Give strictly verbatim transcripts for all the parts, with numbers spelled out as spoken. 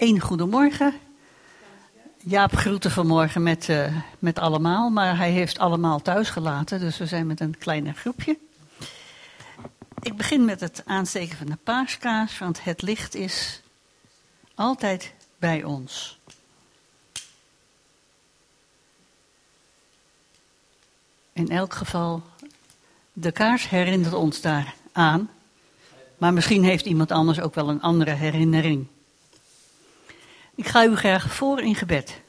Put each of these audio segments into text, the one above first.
Eén goedemorgen. Jaap groette vanmorgen met, uh, met allemaal, maar hij heeft allemaal thuis gelaten, dus we zijn met een kleiner groepje. Ik begin met het aansteken van de paaskaars, want het licht is altijd bij ons. In elk geval, de kaars herinnert ons daar aan, maar misschien heeft iemand anders ook wel een andere herinnering. Ik ga u graag voor in gebed.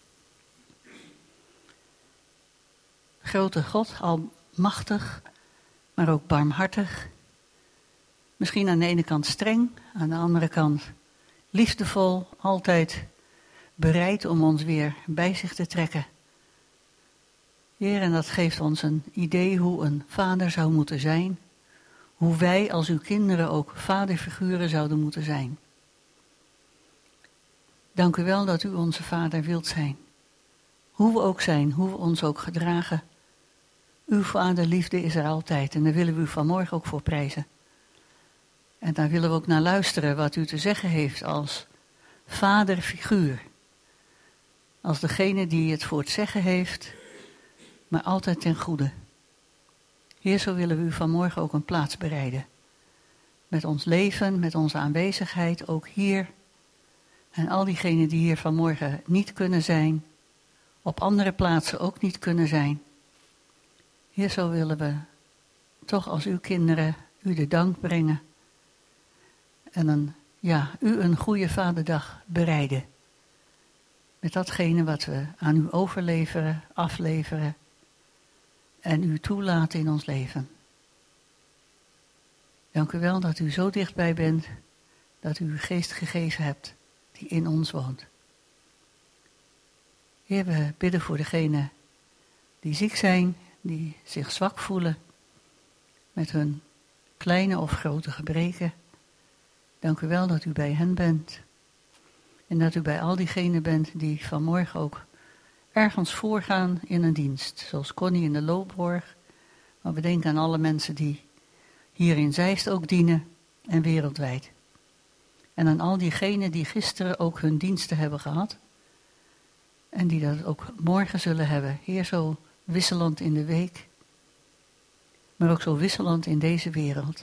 Grote God, almachtig, maar ook barmhartig. Misschien aan de ene kant streng, aan de andere kant liefdevol, altijd bereid om ons weer bij zich te trekken. Heer, en dat geeft ons een idee hoe een vader zou moeten zijn. Hoe wij als uw kinderen ook vaderfiguren zouden moeten zijn. Dank u wel dat u onze vader wilt zijn. Hoe we ook zijn, hoe we ons ook gedragen. Uw vaderliefde is er altijd en daar willen we u vanmorgen ook voor prijzen. En daar willen we ook naar luisteren wat u te zeggen heeft als vaderfiguur. Als degene die het voor het zeggen heeft, maar altijd ten goede. Heer, zo willen we u vanmorgen ook een plaats bereiden. Met ons leven, met onze aanwezigheid, ook hier. En al diegenen die hier vanmorgen niet kunnen zijn, op andere plaatsen ook niet kunnen zijn. Heer, zo willen we toch als uw kinderen u de dank brengen. En een, ja, u een goede vaderdag bereiden. Met datgene wat we aan u overleveren, afleveren. En u toelaten in ons leven. Dank u wel dat u zo dichtbij bent, dat u uw geest gegeven hebt, die in ons woont. Heer, we bidden voor degenen die ziek zijn, die zich zwak voelen, met hun kleine of grote gebreken. Dank u wel dat u bij hen bent. En dat u bij al diegenen bent die vanmorgen ook ergens voorgaan in een dienst. Zoals Connie in de Loopborg. Maar we denken aan alle mensen die hier in Zeist ook dienen en wereldwijd. En aan al diegenen die gisteren ook hun diensten hebben gehad. En die dat ook morgen zullen hebben. Heer, zo wisselend in de week. Maar ook zo wisselend in deze wereld.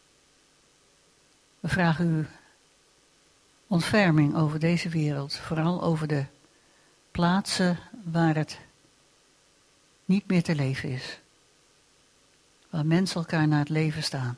We vragen u ontferming over deze wereld. Vooral over de plaatsen waar het niet meer te leven is. Waar mensen elkaar naar het leven staan.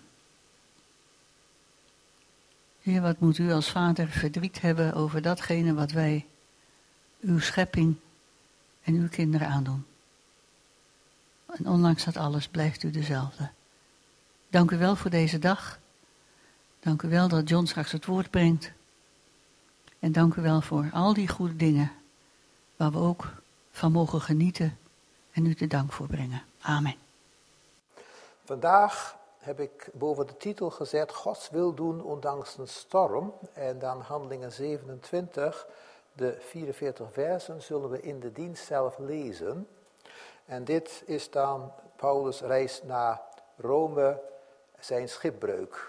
Heer, wat moet u als vader verdriet hebben over datgene wat wij, uw schepping en uw kinderen aandoen. En ondanks dat alles blijft u dezelfde. Dank u wel voor deze dag. Dank u wel dat John straks het woord brengt. En dank u wel voor al die goede dingen waar we ook van mogen genieten en u de dank voor brengen. Amen. Vandaag heb ik boven de titel gezet, Gods wil doen ondanks een storm. En dan Handelingen zevenentwintig, de vierenveertig versen zullen we in de dienst zelf lezen. En dit is dan Paulus' reis naar Rome, zijn schipbreuk.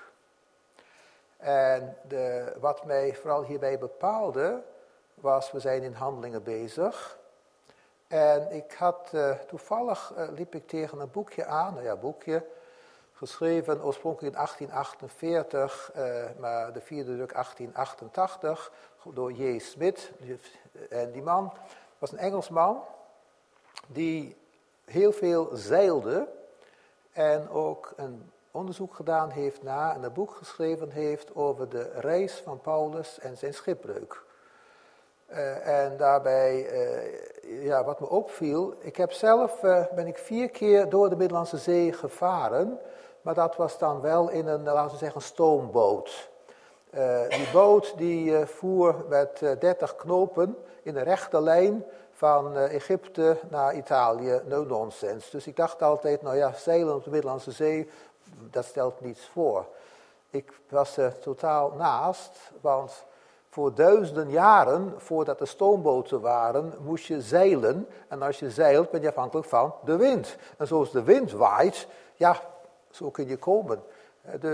En de, wat mij vooral hierbij bepaalde, was, we zijn in Handelingen bezig. En ik had uh, toevallig, uh, liep ik tegen een boekje aan, nou ja, boekje, geschreven oorspronkelijk in achttien achtenveertig, uh, maar de vierde druk achttien achtentachtig, door J. Smith. En die man was een Engelsman, die heel veel zeilde en ook een onderzoek gedaan heeft na en een boek geschreven heeft over de reis van Paulus en zijn schipbreuk. Uh, en daarbij, uh, ja, wat me opviel, ik heb zelf, uh, ben ik vier keer door de Middellandse Zee gevaren, maar dat was dan wel in een, laten we zeggen, stoomboot. Uh, die boot die uh, voer met uh, dertig knopen in een rechte lijn van uh, Egypte naar Italië, no nonsense. Dus ik dacht altijd, nou ja, zeilen op de Middellandse Zee, dat stelt niets voor. Ik was er totaal naast, want voor duizenden jaren, voordat er stoomboten waren, moest je zeilen. En als je zeilt, ben je afhankelijk van de wind. En zoals de wind waait, ja, zo kun je komen. Dus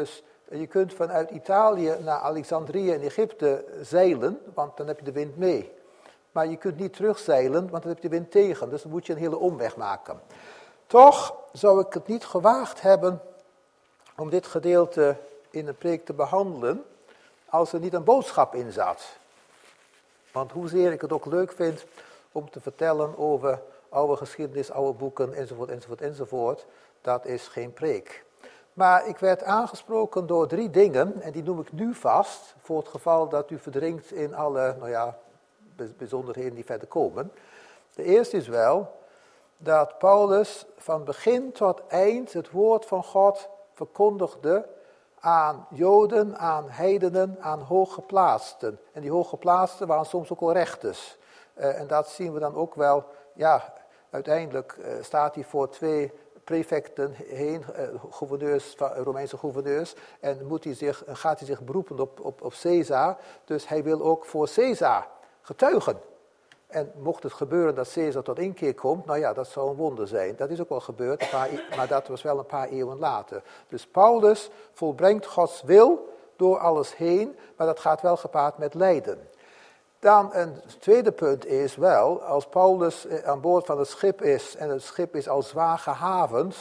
Je kunt vanuit Italië naar Alexandrië in Egypte zeilen, want dan heb je de wind mee. Maar je kunt niet terugzeilen, want dan heb je de wind tegen. Dus dan moet je een hele omweg maken. Toch zou ik het niet gewaagd hebben om dit gedeelte in een preek te behandelen, als er niet een boodschap in zat. Want hoezeer ik het ook leuk vind om te vertellen over oude geschiedenis, oude boeken, enzovoort, enzovoort, enzovoort, dat is geen preek. Maar ik werd aangesproken door drie dingen, en die noem ik nu vast, voor het geval dat u verdrinkt in alle, nou ja, bijzonderheden die verder komen. De eerste is wel dat Paulus van begin tot eind het woord van God verkondigde aan Joden, aan heidenen, aan hooggeplaatsten. En die hooggeplaatsten waren soms ook wel rechters. Uh, en dat zien we dan ook wel, ja, uiteindelijk uh, staat hij voor twee prefecten heen, uh, gouverneurs, Romeinse gouverneurs, en moet hij zich, gaat hij zich beroepen op, op, op Caesar. Dus hij wil ook voor Caesar getuigen. En mocht het gebeuren dat Caesar tot inkeer komt, nou ja, dat zou een wonder zijn. Dat is ook wel gebeurd, een paar, maar dat was wel een paar eeuwen later. Dus Paulus volbrengt Gods wil door alles heen, maar dat gaat wel gepaard met lijden. Dan een tweede punt is wel, als Paulus aan boord van het schip is en het schip is al zwaar gehavend,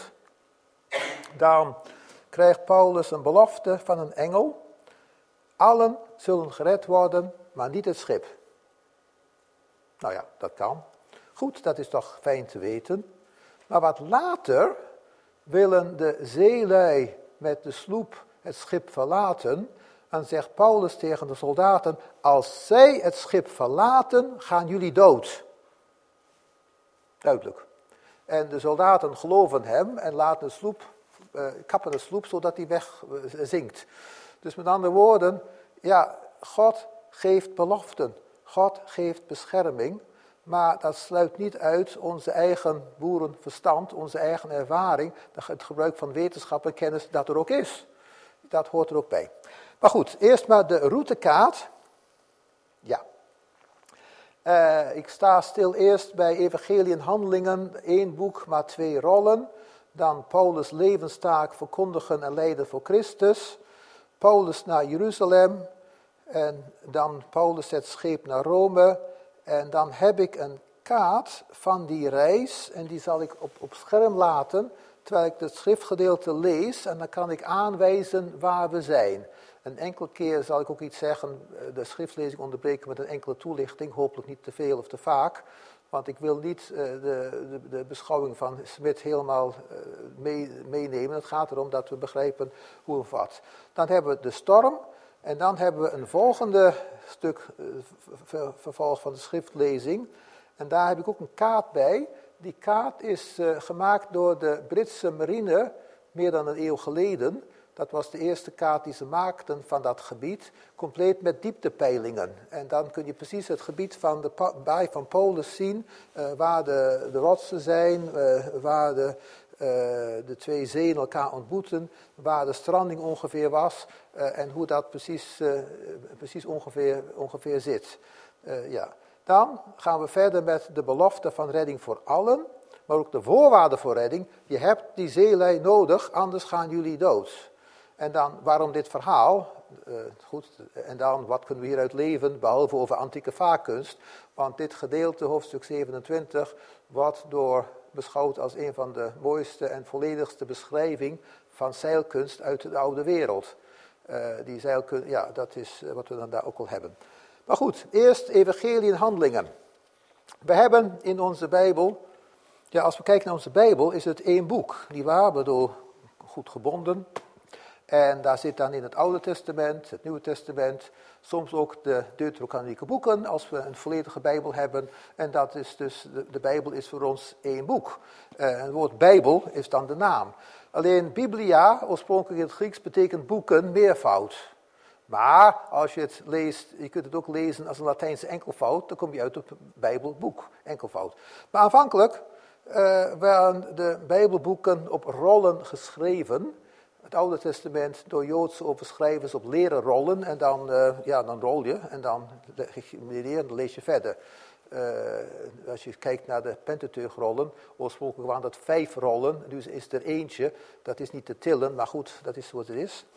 dan krijgt Paulus een belofte van een engel. Allen zullen gered worden, maar niet het schip. Nou ja, dat kan. Goed, dat is toch fijn te weten. Maar wat later willen de zeelui met de sloep het schip verlaten. En zegt Paulus tegen de soldaten, als zij het schip verlaten, gaan jullie dood. Duidelijk. En de soldaten geloven hem en laten de sloep, uh, kappen de sloep zodat hij weg uh, zinkt. Dus met andere woorden, ja, God geeft beloften. God geeft bescherming, maar dat sluit niet uit onze eigen boerenverstand, onze eigen ervaring, het gebruik van wetenschap en kennis dat er ook is. Dat hoort er ook bij. Maar goed, eerst maar de routekaart. Ja. Uh, ik sta stil eerst bij Evangelie en Handelingen, één boek, maar twee rollen. Dan Paulus' levenstaak verkondigen en lijden voor Christus. Paulus naar Jeruzalem. En dan Paulus het scheep naar Rome. En dan heb ik een kaart van die reis. En die zal ik op, op scherm laten, terwijl ik het schriftgedeelte lees. En dan kan ik aanwijzen waar we zijn. Een enkele keer zal ik ook iets zeggen, de schriftlezing onderbreken met een enkele toelichting. Hopelijk niet te veel of te vaak. Want ik wil niet uh, de, de, de beschouwing van Smit helemaal uh, mee, meenemen. Het gaat erom dat we begrijpen hoe of wat. Dan hebben we de storm. En dan hebben we een volgende stuk uh, ver, vervolg van de schriftlezing. En daar heb ik ook een kaart bij. Die kaart is uh, gemaakt door de Britse marine meer dan een eeuw geleden. Dat was de eerste kaart die ze maakten van dat gebied, compleet met dieptepeilingen. En dan kun je precies het gebied van de baai van Paulus zien, uh, waar de, de rotsen zijn, uh, waar de, uh, de twee zeeën elkaar ontmoeten, waar de stranding ongeveer was uh, en hoe dat precies, uh, precies ongeveer, ongeveer zit. Uh, ja. Dan gaan we verder met de belofte van redding voor allen, maar ook de voorwaarden voor redding. Je hebt die zeelui nodig, anders gaan jullie dood. En dan, waarom dit verhaal? Uh, goed, en dan, wat kunnen we hieruit leven, behalve over antieke vaarkunst? Want dit gedeelte, hoofdstuk zevenentwintig, wordt door beschouwd als een van de mooiste en volledigste beschrijving van zeilkunst uit de oude wereld. Uh, die zeilkunst, ja, dat is wat we dan daar ook al hebben. Maar goed, eerst Evangelie en Handelingen. We hebben in onze Bijbel, ja, als we kijken naar onze Bijbel, is het één boek, nietwaar? Ik bedoel, goed gebonden. En daar zit dan in het Oude Testament, het Nieuwe Testament, soms ook de deuterocanonieke boeken, als we een volledige Bijbel hebben. En dat is dus, de, de Bijbel is voor ons één boek. Uh, het woord Bijbel is dan de naam. Alleen Biblia, oorspronkelijk in het Grieks, betekent boeken, meervoud. Maar als je het leest, je kunt het ook lezen als een Latijnse enkelvoud, dan kom je uit op Bijbelboek, enkelvoud. Maar aanvankelijk uh, waren de Bijbelboeken op rollen geschreven. Het Oude Testament door Joodse overschrijvers op leren rollen. En dan, uh, ja, dan rol je en dan, dan lees je verder. Uh, als je kijkt naar de Pentateuchrollen, oorspronkelijk waren dat vijf rollen. Dus is er eentje, dat is niet te tillen, maar goed, dat is wat het is.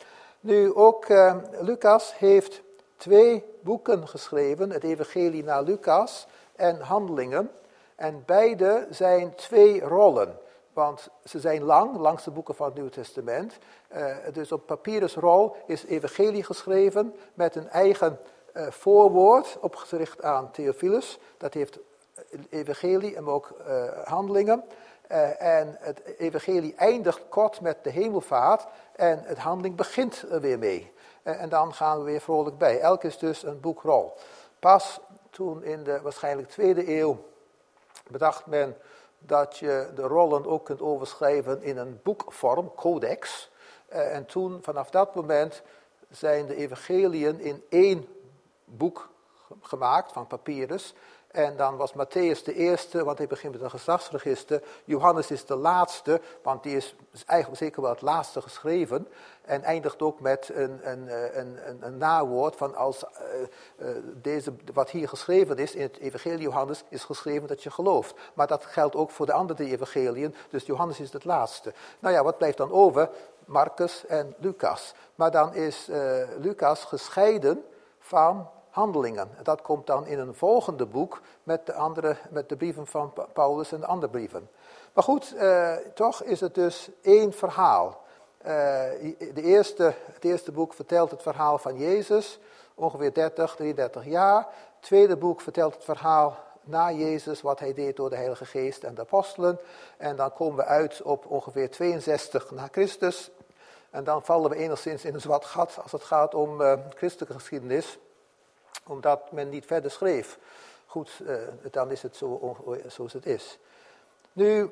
Nu ook uh, Lucas heeft twee boeken geschreven, het Evangelie naar Lucas en Handelingen. En beide zijn twee rollen, want ze zijn lang, langste boeken van het Nieuwe Testament. Uh, dus op papyrusrol is Evangelie geschreven met een eigen uh, voorwoord, opgericht aan Theophilus. Dat heeft Evangelie en ook uh, Handelingen. Uh, en het Evangelie eindigt kort met de hemelvaart en het handeling begint er weer mee. Uh, en dan gaan we weer vrolijk bij. Elk is dus een boekrol. Pas toen in de waarschijnlijk tweede eeuw bedacht men dat je de rollen ook kunt overschrijven in een boekvorm, codex. Uh, en toen, vanaf dat moment, zijn de evangeliën in één boek gemaakt van papyrus. En dan was Matthäus de eerste, want hij begint met een geslachtsregister. Johannes is de laatste, want die is eigenlijk zeker wel het laatste geschreven. En eindigt ook met een, een, een, een, een nawoord van als uh, uh, deze, wat hier geschreven is, in het evangelie Johannes, is geschreven dat je gelooft. Maar dat geldt ook voor de andere evangeliën, dus Johannes is het laatste. Nou ja, wat blijft dan over? Marcus en Lucas. Maar dan is uh, Lucas gescheiden van Handelingen. Dat komt dan in een volgende boek met de, andere, met de brieven van Paulus en de andere brieven. Maar goed, uh, toch is het dus één verhaal. Uh, de eerste, het eerste boek vertelt het verhaal van Jezus, ongeveer dertig, drieëndertig jaar. Het tweede boek vertelt het verhaal na Jezus, wat hij deed door de Heilige Geest en de apostelen. En dan komen we uit op ongeveer tweeënzestig na Christus. En dan vallen we enigszins in een zwart gat als het gaat om uh, christelijke geschiedenis, omdat men niet verder schreef. Goed, uh, dan is het zo, zoals het is. Nu,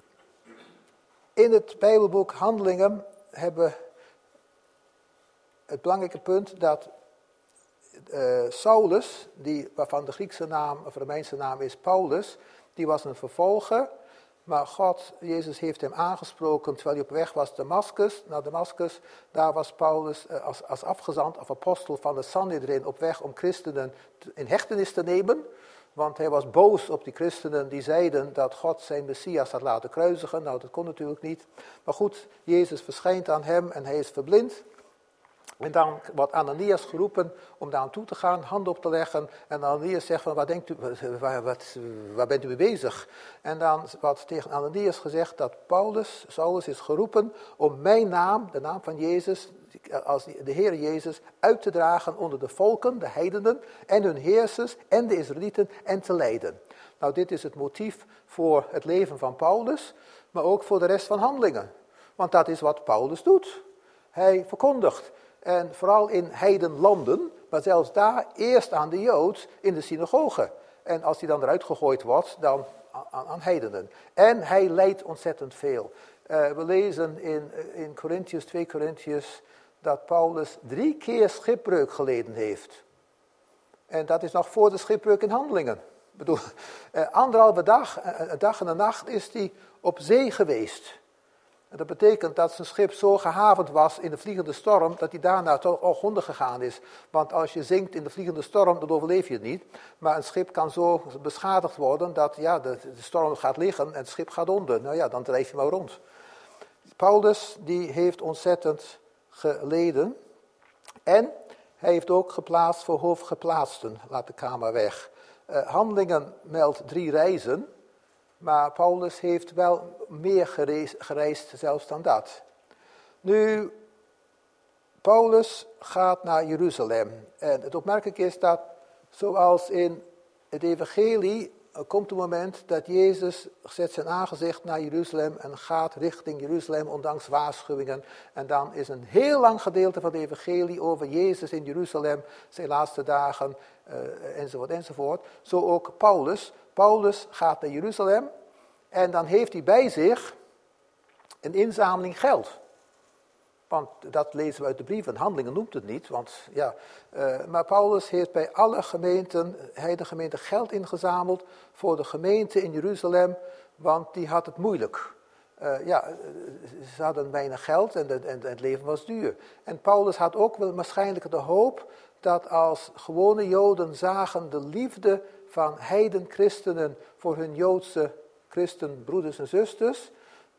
in het Bijbelboek Handelingen hebben we het belangrijke punt dat uh, Saulus, die, waarvan de Griekse naam of Romeinse naam is Paulus, die was een vervolger, maar God, Jezus heeft hem aangesproken terwijl hij op weg was Damascus, naar Damascus. Daar was Paulus uh, als, als afgezant of apostel van de Sanhedrin op weg om christenen in hechtenis te nemen. Want hij was boos op die christenen die zeiden dat God zijn Messias had laten kruisigen. Nou, dat kon natuurlijk niet. Maar goed, Jezus verschijnt aan hem en hij is verblind. En dan wordt Ananias geroepen om daar aan toe te gaan, handen op te leggen. En Ananias zegt van, waar, denkt u, waar, wat, waar bent u mee bezig? En dan wordt tegen Ananias gezegd dat Paulus, Saulus is geroepen om mijn naam, de naam van Jezus, als de Heer Jezus, uit te dragen onder de volken, de heidenen, en hun heersers en de Israëlieten en te leiden. Nou, dit is het motief voor het leven van Paulus, maar ook voor de rest van Handelingen. Want dat is wat Paulus doet. Hij verkondigt. En vooral in heidenlanden, maar zelfs daar eerst aan de Jood in de synagoge. En als hij dan eruit gegooid wordt, dan aan, aan heidenen. En hij lijdt ontzettend veel. Uh, we lezen in, in Korintiërs, twee Korintiërs, dat Paulus drie keer schipbreuk geleden heeft. En dat is nog voor de schipbreuk in Handelingen. Ik bedoel, uh, anderhalve dag, een dag en een nacht is hij op zee geweest. En dat betekent dat zijn schip zo gehavend was in de vliegende storm, dat hij daarna toch ook onder gegaan is. Want als je zinkt in de vliegende storm, dan overleef je het niet. Maar een schip kan zo beschadigd worden dat ja, de, de storm gaat liggen en het schip gaat onder. Nou ja, dan drijf je maar rond. Paulus, die heeft ontzettend geleden. En hij heeft ook geplaatst voor hoofdgeplaatsten, laat de kamer weg. Uh, Handelingen meldt drie reizen. Maar Paulus heeft wel meer gereisd, gereisd zelfs dan dat. Nu, Paulus gaat naar Jeruzalem. En het opmerkelijk is dat, zoals in het evangelie, er komt een moment dat Jezus zet zijn aangezicht naar Jeruzalem en gaat richting Jeruzalem, ondanks waarschuwingen. En dan is een heel lang gedeelte van het evangelie over Jezus in Jeruzalem, zijn laatste dagen, uh, enzovoort, enzovoort. Zo ook Paulus. Paulus gaat naar Jeruzalem en dan heeft hij bij zich een inzameling geld. Want dat lezen we uit de brieven, Handelingen noemt het niet. Want, ja, uh, maar Paulus heeft bij alle gemeenten, heidengemeenten, geld ingezameld voor de gemeente in Jeruzalem, want die had het moeilijk. Uh, ja, ze hadden weinig geld en, de, en het leven was duur. En Paulus had ook wel waarschijnlijk de hoop dat als gewone Joden zagen de liefde van heidenchristenen voor hun Joodse christenbroeders en zusters,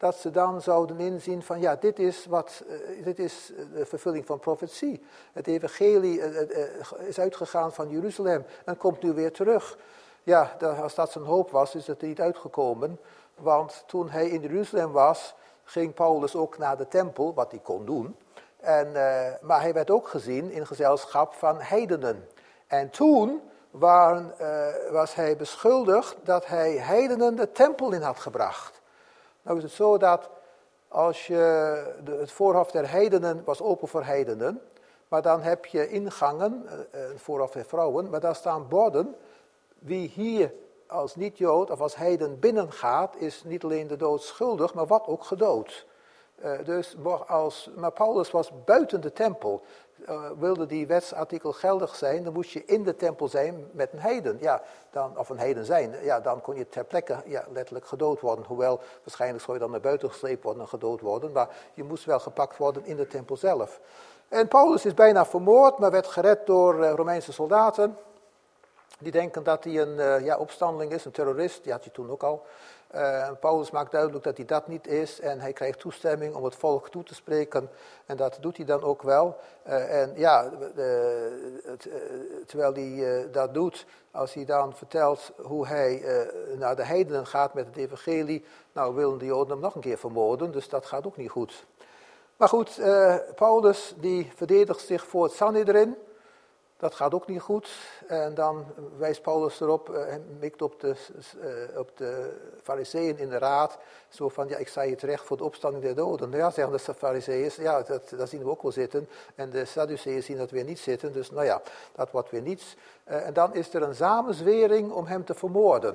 dat ze dan zouden inzien van ja, dit is, wat, uh, dit is de vervulling van profetie. Het evangelie uh, uh, is uitgegaan van Jeruzalem en komt nu weer terug. Ja, als dat zijn hoop was, is het er niet uitgekomen. Want toen hij in Jeruzalem was, ging Paulus ook naar de tempel, wat hij kon doen. En, uh, maar hij werd ook gezien in gezelschap van heidenen. En toen waren, uh, was hij beschuldigd dat hij heidenen de tempel in had gebracht. Nou is het zo dat als je, de, het voorhof der heidenen was open voor heidenen, maar dan heb je ingangen, een voorhof der vrouwen, maar daar staan borden. Wie hier als niet-Jood of als heiden binnengaat, is niet alleen de dood schuldig, maar wat ook gedood. Uh, dus als, maar Paulus was buiten de tempel. Uh, wilde die wetsartikel geldig zijn, dan moest je in de tempel zijn met een heiden. Ja, dan, of een heiden zijn. Ja, dan kon je ter plekke ja, letterlijk gedood worden. Hoewel, waarschijnlijk zou je dan naar buiten gesleept worden en gedood worden. Maar je moest wel gepakt worden in de tempel zelf. En Paulus is bijna vermoord, maar werd gered door uh, Romeinse soldaten. Die denken dat hij een uh, ja, opstandeling is, een terrorist. Die had je toen ook al. Uh, Paulus maakt duidelijk dat hij dat niet is en hij krijgt toestemming om het volk toe te spreken en dat doet hij dan ook wel. Uh, en ja, uh, het, uh, terwijl hij uh, dat doet, als hij dan vertelt hoe hij uh, naar de heidenen gaat met het evangelie, nou willen de Joden hem nog een keer vermoorden, dus dat gaat ook niet goed. Maar goed, uh, Paulus die verdedigt zich voor het Sanhedrin. Dat gaat ook niet goed. En dan wijst Paulus erop en mikt op de, uh, op de fariseeën in de raad. Zo van, ja, ik sta hier terecht voor de opstanding der doden. Nou ja, zeggen de fariseeën, ja, dat, dat zien we ook wel zitten. En de Sadduceeën zien dat weer niet zitten. Dus nou ja, dat wordt weer niets. Uh, en dan is er een samenzwering om hem te vermoorden.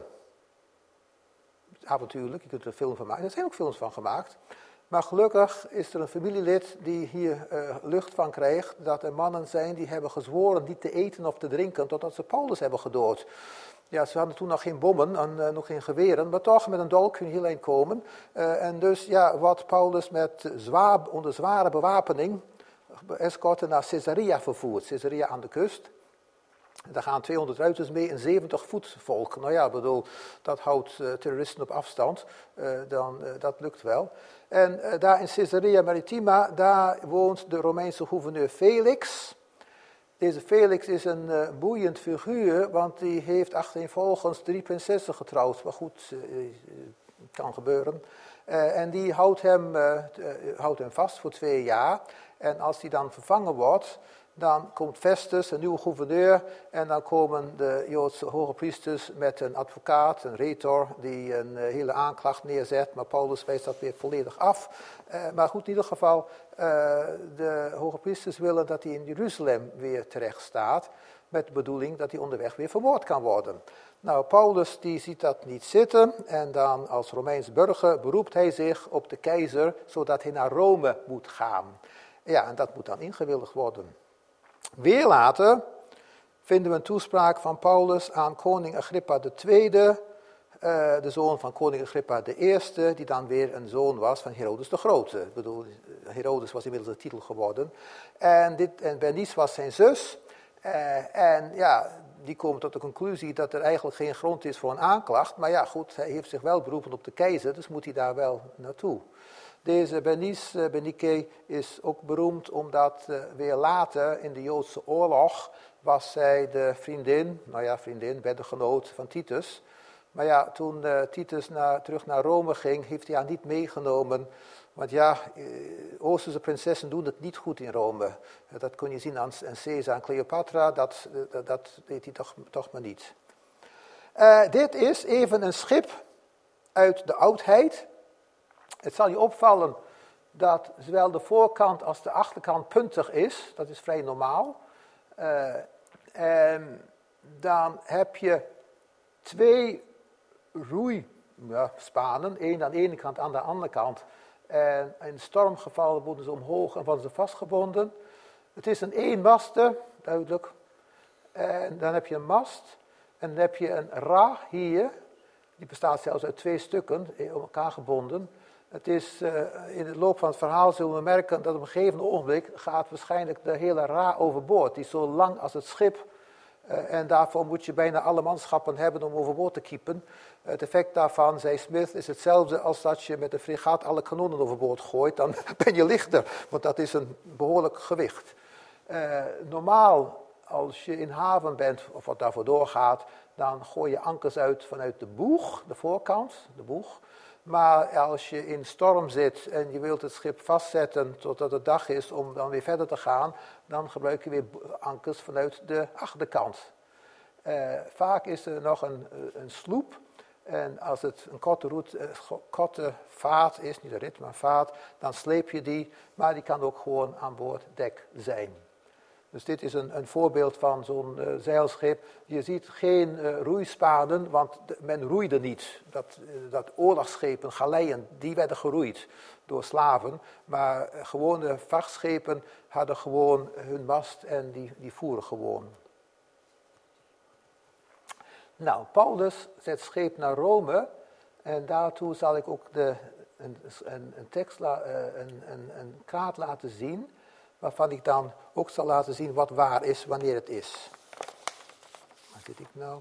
Avontuurlijk, je kunt er een film van maken. Er zijn ook films van gemaakt. Maar gelukkig is er een familielid die hier uh, lucht van krijgt, dat er mannen zijn die hebben gezworen niet te eten of te drinken totdat ze Paulus hebben gedood. Ja, ze hadden toen nog geen bommen en uh, nog geen geweren, maar toch met een dolk kun je hierheen komen. Uh, en dus ja, wat Paulus met zwaar, onder zware bewapening escorten naar Caesarea vervoert, Caesarea aan de kust. Daar gaan tweehonderd ruiters mee en zeventig voetvolk. Nou ja, bedoel, dat houdt uh, terroristen op afstand. Uh, dan, uh, dat lukt wel. En uh, daar in Caesarea Maritima, daar woont de Romeinse gouverneur Felix. Deze Felix is een uh, boeiend figuur, want die heeft achtereenvolgens drie prinsessen getrouwd. Maar goed, uh, kan gebeuren. Uh, en die houdt hem, uh, uh, houdt hem vast voor twee jaar. En als hij dan vervangen wordt, dan komt Festus, een nieuwe gouverneur, en dan komen de Joodse hoge priesters met een advocaat, een retor, die een uh, hele aanklacht neerzet, maar Paulus wijst dat weer volledig af. Uh, maar goed, in ieder geval, uh, de hoge priesters willen dat hij in Jeruzalem weer terecht staat, met de bedoeling dat hij onderweg weer vermoord kan worden. Nou, Paulus die ziet dat niet zitten en dan als Romeins burger beroept hij zich op de keizer, zodat hij naar Rome moet gaan. Ja, en dat moet dan ingewilligd worden. Weer later vinden we een toespraak van Paulus aan koning Agrippa de Tweede, uh, de zoon van koning Agrippa de Eerste, die dan weer een zoon was van Herodes de Grote. Ik bedoel, Herodes was inmiddels de titel geworden. En, dit, en Bernice was zijn zus. Uh, en ja, die komen tot de conclusie dat er eigenlijk geen grond is voor een aanklacht. Maar ja, goed, hij heeft zich wel beroepen op de keizer, dus moet hij daar wel naartoe. Deze Bernice, Bernike is ook beroemd omdat uh, weer later in de Joodse oorlog was zij de vriendin, nou ja vriendin, beddengenoot van Titus. Maar ja, toen uh, Titus naar, terug naar Rome ging, heeft hij haar niet meegenomen. Want ja, uh, Oosterse prinsessen doen het niet goed in Rome. Uh, dat kon je zien aan, aan Caesar en Cleopatra, dat, uh, dat, dat deed hij toch, toch maar niet. Uh, dit is even een schip uit de oudheid. Het zal je opvallen dat zowel de voorkant als de achterkant puntig is. Dat is vrij normaal. Uh, en dan heb je twee roeispanen. Eén aan de ene kant, aan de andere kant. En in stormgevallen worden ze omhoog en worden ze vastgebonden. Het is een eenmaster, duidelijk. En dan heb je een mast. En dan heb je een ra hier. Die bestaat zelfs uit twee stukken, op elkaar gebonden. Het is, uh, in de loop van het verhaal zullen we merken dat op een gegeven ogenblik gaat waarschijnlijk de hele ra overboord. Die is zo lang als het schip. Uh, en daarvoor moet je bijna alle manschappen hebben om overboord te kiepen. Het effect daarvan, zei Smith, is hetzelfde als dat je met een fregaat alle kanonnen overboord gooit. Dan ben je lichter, want dat is een behoorlijk gewicht. Uh, normaal, als je in haven bent, of wat daarvoor doorgaat, dan gooi je ankers uit vanuit de boeg, de voorkant, de boeg. Maar als je in storm zit en je wilt het schip vastzetten totdat het dag is om dan weer verder te gaan, dan gebruik je weer ankers vanuit de achterkant. Uh, vaak is er nog een, een sloep. En als het een korte, route, uh, korte vaart is, niet een rit, maar een vaart, dan sleep je die. Maar die kan ook gewoon aan boord dek zijn. Dus dit is een, een voorbeeld van zo'n uh, zeilschip. Je ziet geen uh, roeispanen, want de, men roeide niet. Dat, uh, dat oorlogsschepen, galeien, die werden geroeid door slaven. Maar uh, gewone vrachtschepen hadden gewoon hun mast en die, die voeren gewoon. Nou, Paulus zet scheep naar Rome. En daartoe zal ik ook de, een, een, een, tekst, uh, een, een, een kaart laten zien, waarvan ik dan ook zal laten zien wat waar is, wanneer het is. Waar zit ik nou?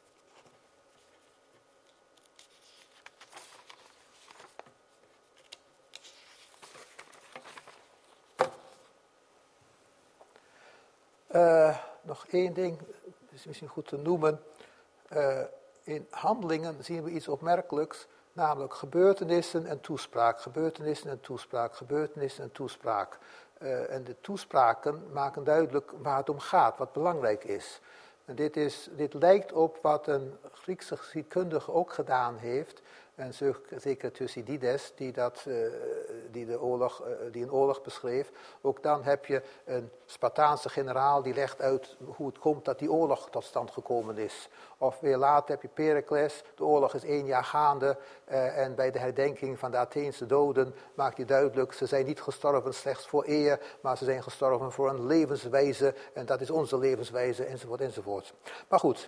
Uh, nog één ding, is misschien goed te noemen. Uh, in Handelingen zien we iets opmerkelijks, namelijk gebeurtenissen en toespraak, gebeurtenissen en toespraak, gebeurtenissen en toespraak. Uh, en de toespraken maken duidelijk waar het om gaat, wat belangrijk is. En dit, is, dit lijkt op wat een Griekse geschiedkundige ook gedaan heeft. En zeker Thucydides, die, dat, uh, die, de oorlog, uh, die een oorlog beschreef. Ook dan heb je een Spartaanse generaal die legt uit hoe het komt dat die oorlog tot stand gekomen is. Of weer later heb je Pericles, de oorlog is één jaar gaande. Uh, en bij de herdenking van de Atheense doden maakt hij duidelijk, ze zijn niet gestorven slechts voor eer, maar ze zijn gestorven voor een levenswijze. En dat is onze levenswijze, enzovoort, enzovoort. Maar goed.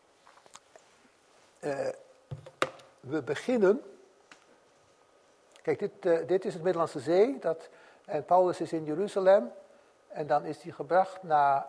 Uh, We beginnen, kijk dit, uh, dit is het Middellandse Zee, dat, en Paulus is in Jeruzalem en dan is hij gebracht naar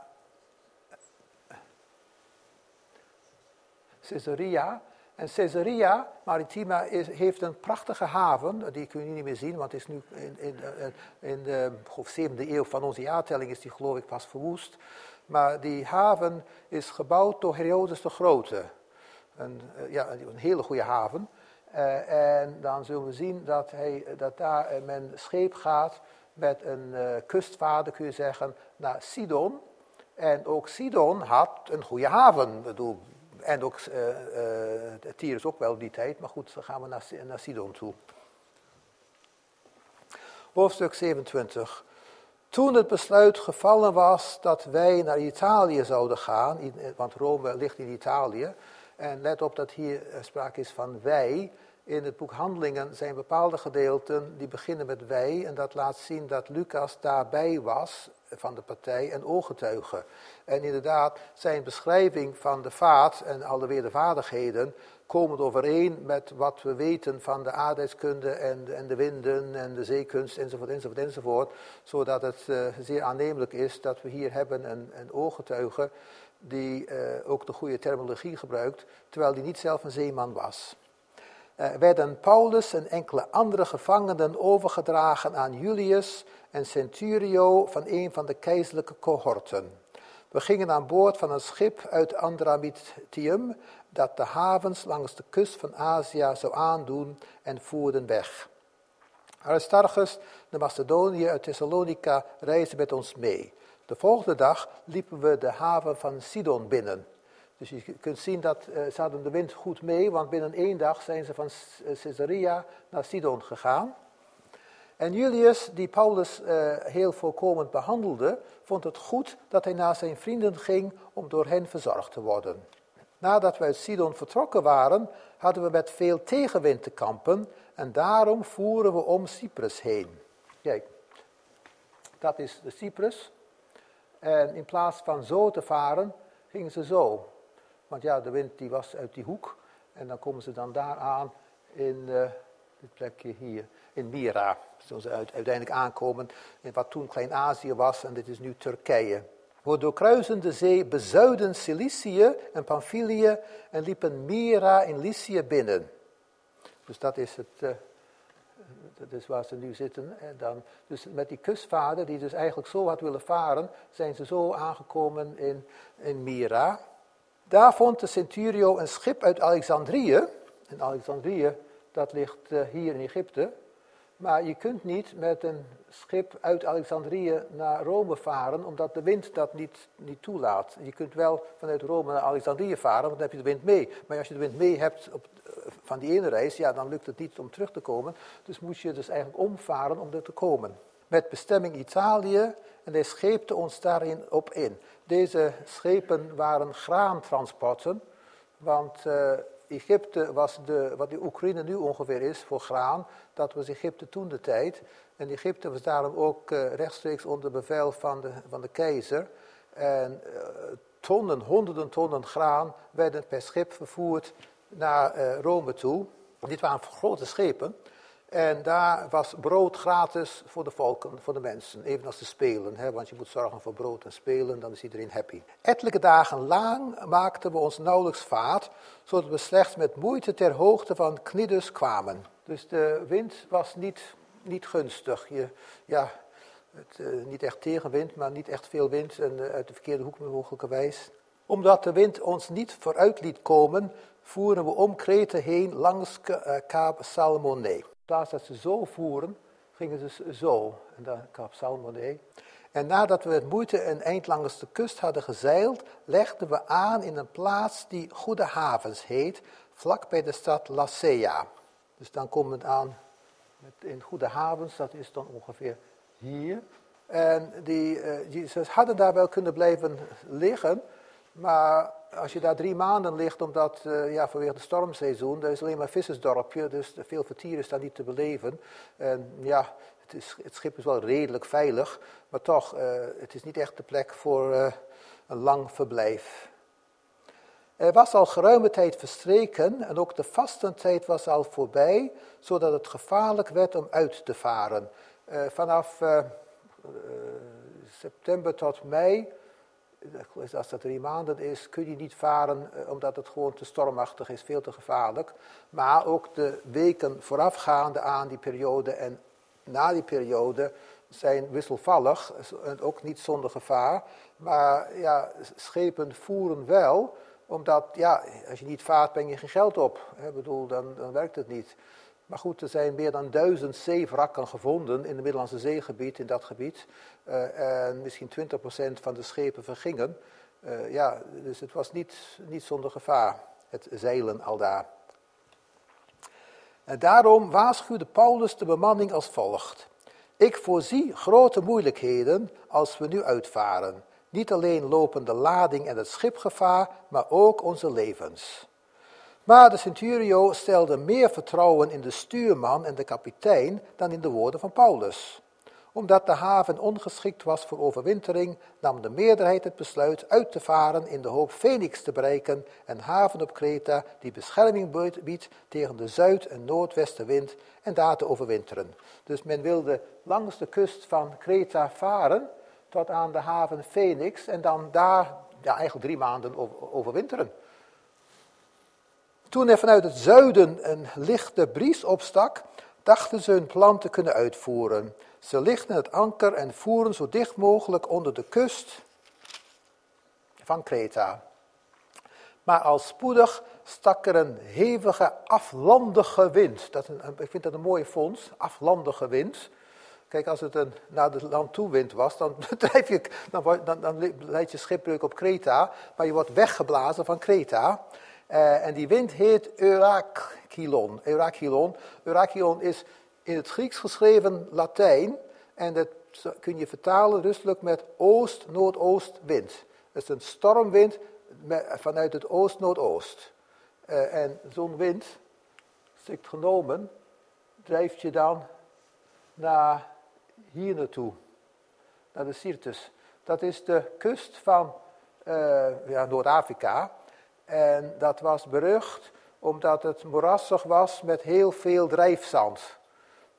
Caesarea. En Caesarea Maritima is, heeft een prachtige haven, die kun je niet meer zien, want het is nu in, in, in de zevende eeuw van onze jaartelling is die geloof ik pas verwoest. Maar die haven is gebouwd door Herodes de Grote. Een, ja, een hele goede haven. Uh, en dan zullen we zien dat, hij, dat daar uh, men scheep gaat met een uh, kustvaarder, kun je zeggen, naar Sidon. En ook Sidon had een goede haven. Ik bedoel, en ook uh, uh, Tyrus ook wel die tijd, maar goed, dan gaan we naar, naar Sidon toe. Hoofdstuk zevenentwintig. Toen het besluit gevallen was dat wij naar Italië zouden gaan, want Rome ligt in Italië. En let op dat hier sprake is van wij. In het boek Handelingen zijn bepaalde gedeelten die beginnen met wij. En dat laat zien dat Lucas daarbij was van de partij en ooggetuige. En inderdaad, zijn beschrijving van de vaart en alle wedervaardigheden komen overeen met wat we weten van de aardrijkskunde en de, en de winden en de zeekunst enzovoort, enzovoort, enzovoort. Zodat het uh, zeer aannemelijk is dat we hier hebben een, een ooggetuige die uh, ook de goede terminologie gebruikt, terwijl hij niet zelf een zeeman was. Uh, werden Paulus en enkele andere gevangenen overgedragen aan Julius en Centurio van een van de keizerlijke cohorten. We gingen aan boord van een schip uit Adramyttium dat de havens langs de kust van Azië zou aandoen en voerden weg. Aristarchus, de Macedoniër uit Thessalonica, reisde met ons mee. De volgende dag liepen we de haven van Sidon binnen. Dus je kunt zien dat uh, ze hadden de wind goed mee, want binnen één dag zijn ze van Caesarea naar Sidon gegaan. En Julius, die Paulus uh, heel voorkomend behandelde, vond het goed dat hij naar zijn vrienden ging om door hen verzorgd te worden. Nadat we uit Sidon vertrokken waren, hadden we met veel tegenwind te kampen en daarom voeren we om Cyprus heen. Kijk, dat is de Cyprus. En in plaats van zo te varen, gingen ze zo. Want ja, de wind die was uit die hoek. En dan komen ze dan daar aan in uh, dit plekje hier, in Myra. Zullen ze uit, uiteindelijk aankomen in wat toen Klein-Azië was en dit is nu Turkije. We doorkruisen de zee, bezuiden Cilicië en Pamphylië en liepen Myra in Lycië binnen. Dus dat is, het, uh, dat is waar ze nu zitten. En dan, dus met die kustvaarder, die dus eigenlijk zo had willen varen, zijn ze zo aangekomen in, in Myra. Daar vond de centurio een schip uit Alexandrië. En Alexandrië, dat ligt uh, hier in Egypte. Maar je kunt niet met een schip uit Alexandrië naar Rome varen, omdat de wind dat niet, niet toelaat. Je kunt wel vanuit Rome naar Alexandrië varen, want dan heb je de wind mee. Maar als je de wind mee hebt op, van die ene reis, ja, dan lukt het niet om terug te komen. Dus moet je dus eigenlijk omvaren om er te komen. Met bestemming Italië, en hij scheepte ons daarin op in. Deze schepen waren graantransporten, want uh, Egypte was de, wat de Oekraïne nu ongeveer is voor graan, dat was Egypte toen de tijd. En Egypte was daarom ook uh, rechtstreeks onder bevel van de, van de keizer. En uh, tonnen, honderden tonnen graan werden per schip vervoerd naar uh, Rome toe. Dit waren grote schepen. En daar was brood gratis voor de volken, voor de mensen. Evenals de spelen, hè, want je moet zorgen voor brood en spelen, dan is iedereen happy. Ettelijke dagen lang maakten we ons nauwelijks vaart, zodat we slechts met moeite ter hoogte van Knidus kwamen. Dus de wind was niet, niet gunstig. Je, ja, het, uh, niet echt tegenwind, maar niet echt veel wind en uh, uit de verkeerde hoek mogelijkerwijs. Omdat de wind ons niet vooruit liet komen, voeren we om Kreta heen langs uh, Kaap Salmone. In plaats dat ze zo voeren, gingen ze zo, en dan Kaap Salmone. En nadat we met moeite een eind langs de kust hadden gezeild, legden we aan in een plaats die Goede Havens heet, vlak bij de stad Lasea. Dus dan komen we aan in Goede Havens, dat is dan ongeveer hier. En die, uh, die, ze hadden daar wel kunnen blijven liggen, maar als je daar drie maanden ligt, omdat uh, ja, vanwege het stormseizoen, dat is alleen maar een vissersdorpje, dus veel vertier is daar niet te beleven. En ja, het, is, het schip is wel redelijk veilig, maar toch, uh, het is niet echt de plek voor uh, een lang verblijf. Er was al geruime tijd verstreken en ook de vastentijd was al voorbij, zodat het gevaarlijk werd om uit te varen. Uh, vanaf uh, uh, september tot mei, als dat drie maanden is, kun je niet varen omdat het gewoon te stormachtig is, veel te gevaarlijk. Maar ook de weken voorafgaande aan die periode en na die periode zijn wisselvallig en ook niet zonder gevaar. Maar ja, schepen voeren wel, omdat ja, als je niet vaart breng je geen geld op. Ik bedoel, dan, dan werkt het niet. Maar goed, er zijn meer dan duizend zeewrakken gevonden in het Middellandse Zeegebied, in dat gebied. Uh, en misschien twintig procent van de schepen vergingen. Uh, ja, dus het was niet, niet zonder gevaar, het zeilen aldaar. En daarom waarschuwde Paulus de bemanning als volgt. Ik voorzie grote moeilijkheden als we nu uitvaren. Niet alleen lopen de lading en het schip gevaar, maar ook onze levens. Maar de centurio stelde meer vertrouwen in de stuurman en de kapitein dan in de woorden van Paulus. Omdat de haven ongeschikt was voor overwintering, nam de meerderheid het besluit uit te varen in de hoop Phoenix te bereiken, een haven op Kreta die bescherming biedt tegen de zuid- en noordwestenwind en daar te overwinteren. Dus men wilde langs de kust van Kreta varen tot aan de haven Phoenix en dan daar ja, eigenlijk drie maanden overwinteren. Toen er vanuit het zuiden een lichte bries opstak, dachten ze hun plan te kunnen uitvoeren. Ze lichten het anker en voeren zo dicht mogelijk onder de kust van Kreta. Maar al spoedig stak er een hevige aflandige wind. Dat een, ik vind dat een mooie fonds, aflandige wind. Kijk, als het een naar het land toe wind was, dan, drijf je, dan, dan, dan leid je schipbreuk op Kreta, maar je wordt weggeblazen van Kreta. Uh, en die wind heet Eurakilon. Eurakilon. Eurakilon is in het Grieks geschreven Latijn. En dat kun je vertalen rustelijk met oost-noordoostwind. Dat is een stormwind met, vanuit het oost-noordoost. Uh, en zo'n wind, strikt genomen, drijft je dan naar hier naartoe. Naar de Syrtis. Dat is de kust van uh, ja, Noord-Afrika. En dat was berucht omdat het moerassig was met heel veel drijfzand.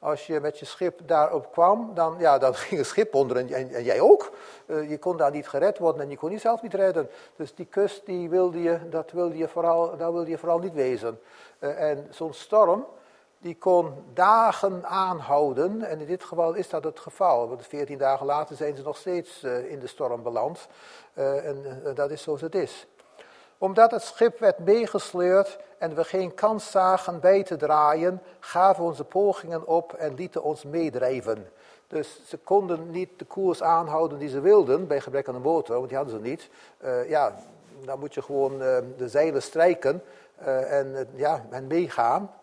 Als je met je schip daarop kwam, dan, ja, dan ging het schip onder en, en, en jij ook. Uh, je kon daar niet gered worden en je kon jezelf niet redden. Dus die kust, die wilde je, dat wilde je vooral, daar wilde je vooral niet wezen. Uh, en zo'n storm, die kon dagen aanhouden. En in dit geval is dat het geval. Want veertien dagen later zijn ze nog steeds uh, in de storm beland. Uh, en uh, dat is zoals het is. Omdat het schip werd meegesleurd en we geen kans zagen bij te draaien, gaven we onze pogingen op en lieten ons meedrijven. Dus ze konden niet de koers aanhouden die ze wilden, bij gebrek aan een motor, want die hadden ze niet. Uh, ja, dan moet je gewoon uh, de zeilen strijken uh, en, uh, ja, en meegaan.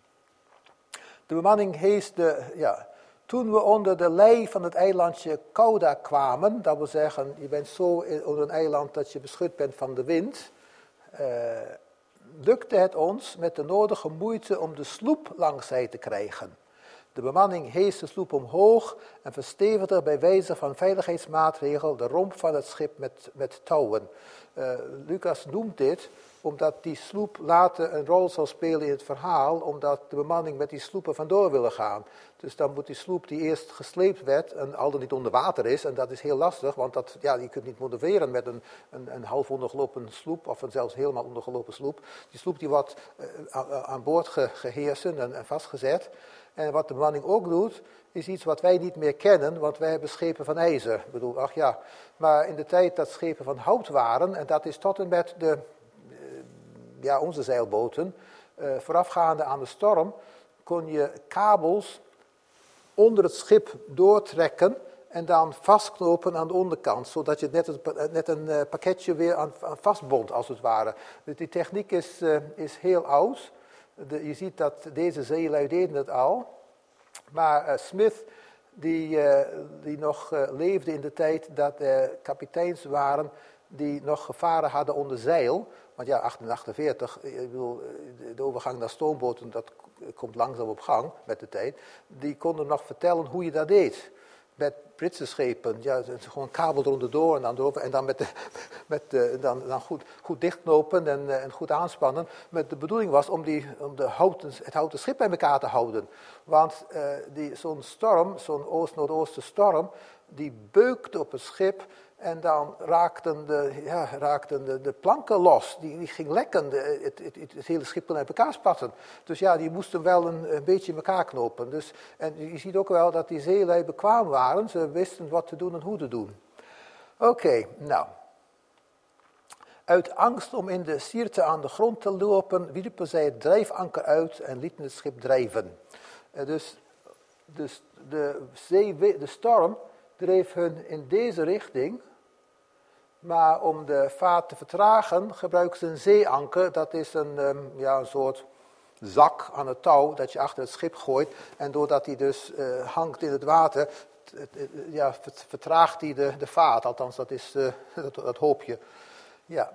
De bemanning hees de... Ja, toen we onder de lei van het eilandje Cauda kwamen, dat wil zeggen, je bent zo onder een eiland dat je beschut bent van de wind, uh, lukte het ons met de nodige moeite om de sloep langs zij te krijgen. De bemanning hees de sloep omhoog en verstevigde bij wijze van veiligheidsmaatregel de romp van het schip met, met touwen. Uh, Lucas noemt dit omdat die sloep later een rol zal spelen in het verhaal, omdat de bemanning met die sloepen vandoor willen gaan. Dus dan moet die sloep die eerst gesleept werd en al dan niet onder water is, en dat is heel lastig, want dat, ja, je kunt niet motiveren met een, een, een half ondergelopen sloep, of een zelfs helemaal ondergelopen sloep. Die sloep die wordt uh, aan boord ge, geheersen en, en vastgezet. En wat de bemanning ook doet, is iets wat wij niet meer kennen, want wij hebben schepen van ijzer. Ik bedoel, ach ja, maar in de tijd dat schepen van hout waren, en dat is tot en met de... ja, onze zeilboten, uh, voorafgaande aan de storm, kon je kabels onder het schip doortrekken en dan vastknopen aan de onderkant, zodat je net een, net een uh, pakketje weer aan, aan vastbond, als het ware. Dus die techniek is, uh, is heel oud. De, je ziet dat deze zeelui deden het al. Maar uh, Smith, die, uh, die nog uh, leefde in de tijd dat er kapiteins waren die nog gevaren hadden onder zeil. Want ja, achttien achtenveertig, ik bedoel, de overgang naar stoomboten, dat komt langzaam op gang met de tijd. Die konden nog vertellen hoe je dat deed. Met Britse schepen, ja, gewoon kabel eronder door en dan erover. En dan, met de, met de, dan, dan goed, goed dichtknopen en, en goed aanspannen. Met de bedoeling was om, die, om de houten, het houten schip bij elkaar te houden. Want uh, die, zo'n storm, zo'n oost-noordoosten storm, die beukte op het schip. En dan raakten de, ja, raakten de, de planken los, die, die ging lekken, de, het, het, het, het hele schip kon uit elkaar spatten. Dus ja, die moesten wel een, een beetje in elkaar knopen. Dus, en je ziet ook wel dat die zeelui bekwaam waren, ze wisten wat te doen en hoe te doen. Oké, okay, nou. Uit angst om in de Sirte aan de grond te lopen, wierpen zij het drijfanker uit en lieten het schip drijven. Uh, dus, dus de, zee, de storm dreef hun in deze richting. Maar om de vaart te vertragen gebruiken ze een zeeanker. Dat is een, um, ja, een soort zak aan het touw dat je achter het schip gooit. En doordat hij dus uh, hangt in het water, t, t, t, ja, vertraagt hij de, de vaart. Althans, dat is uh, dat, dat hoop je. Ja.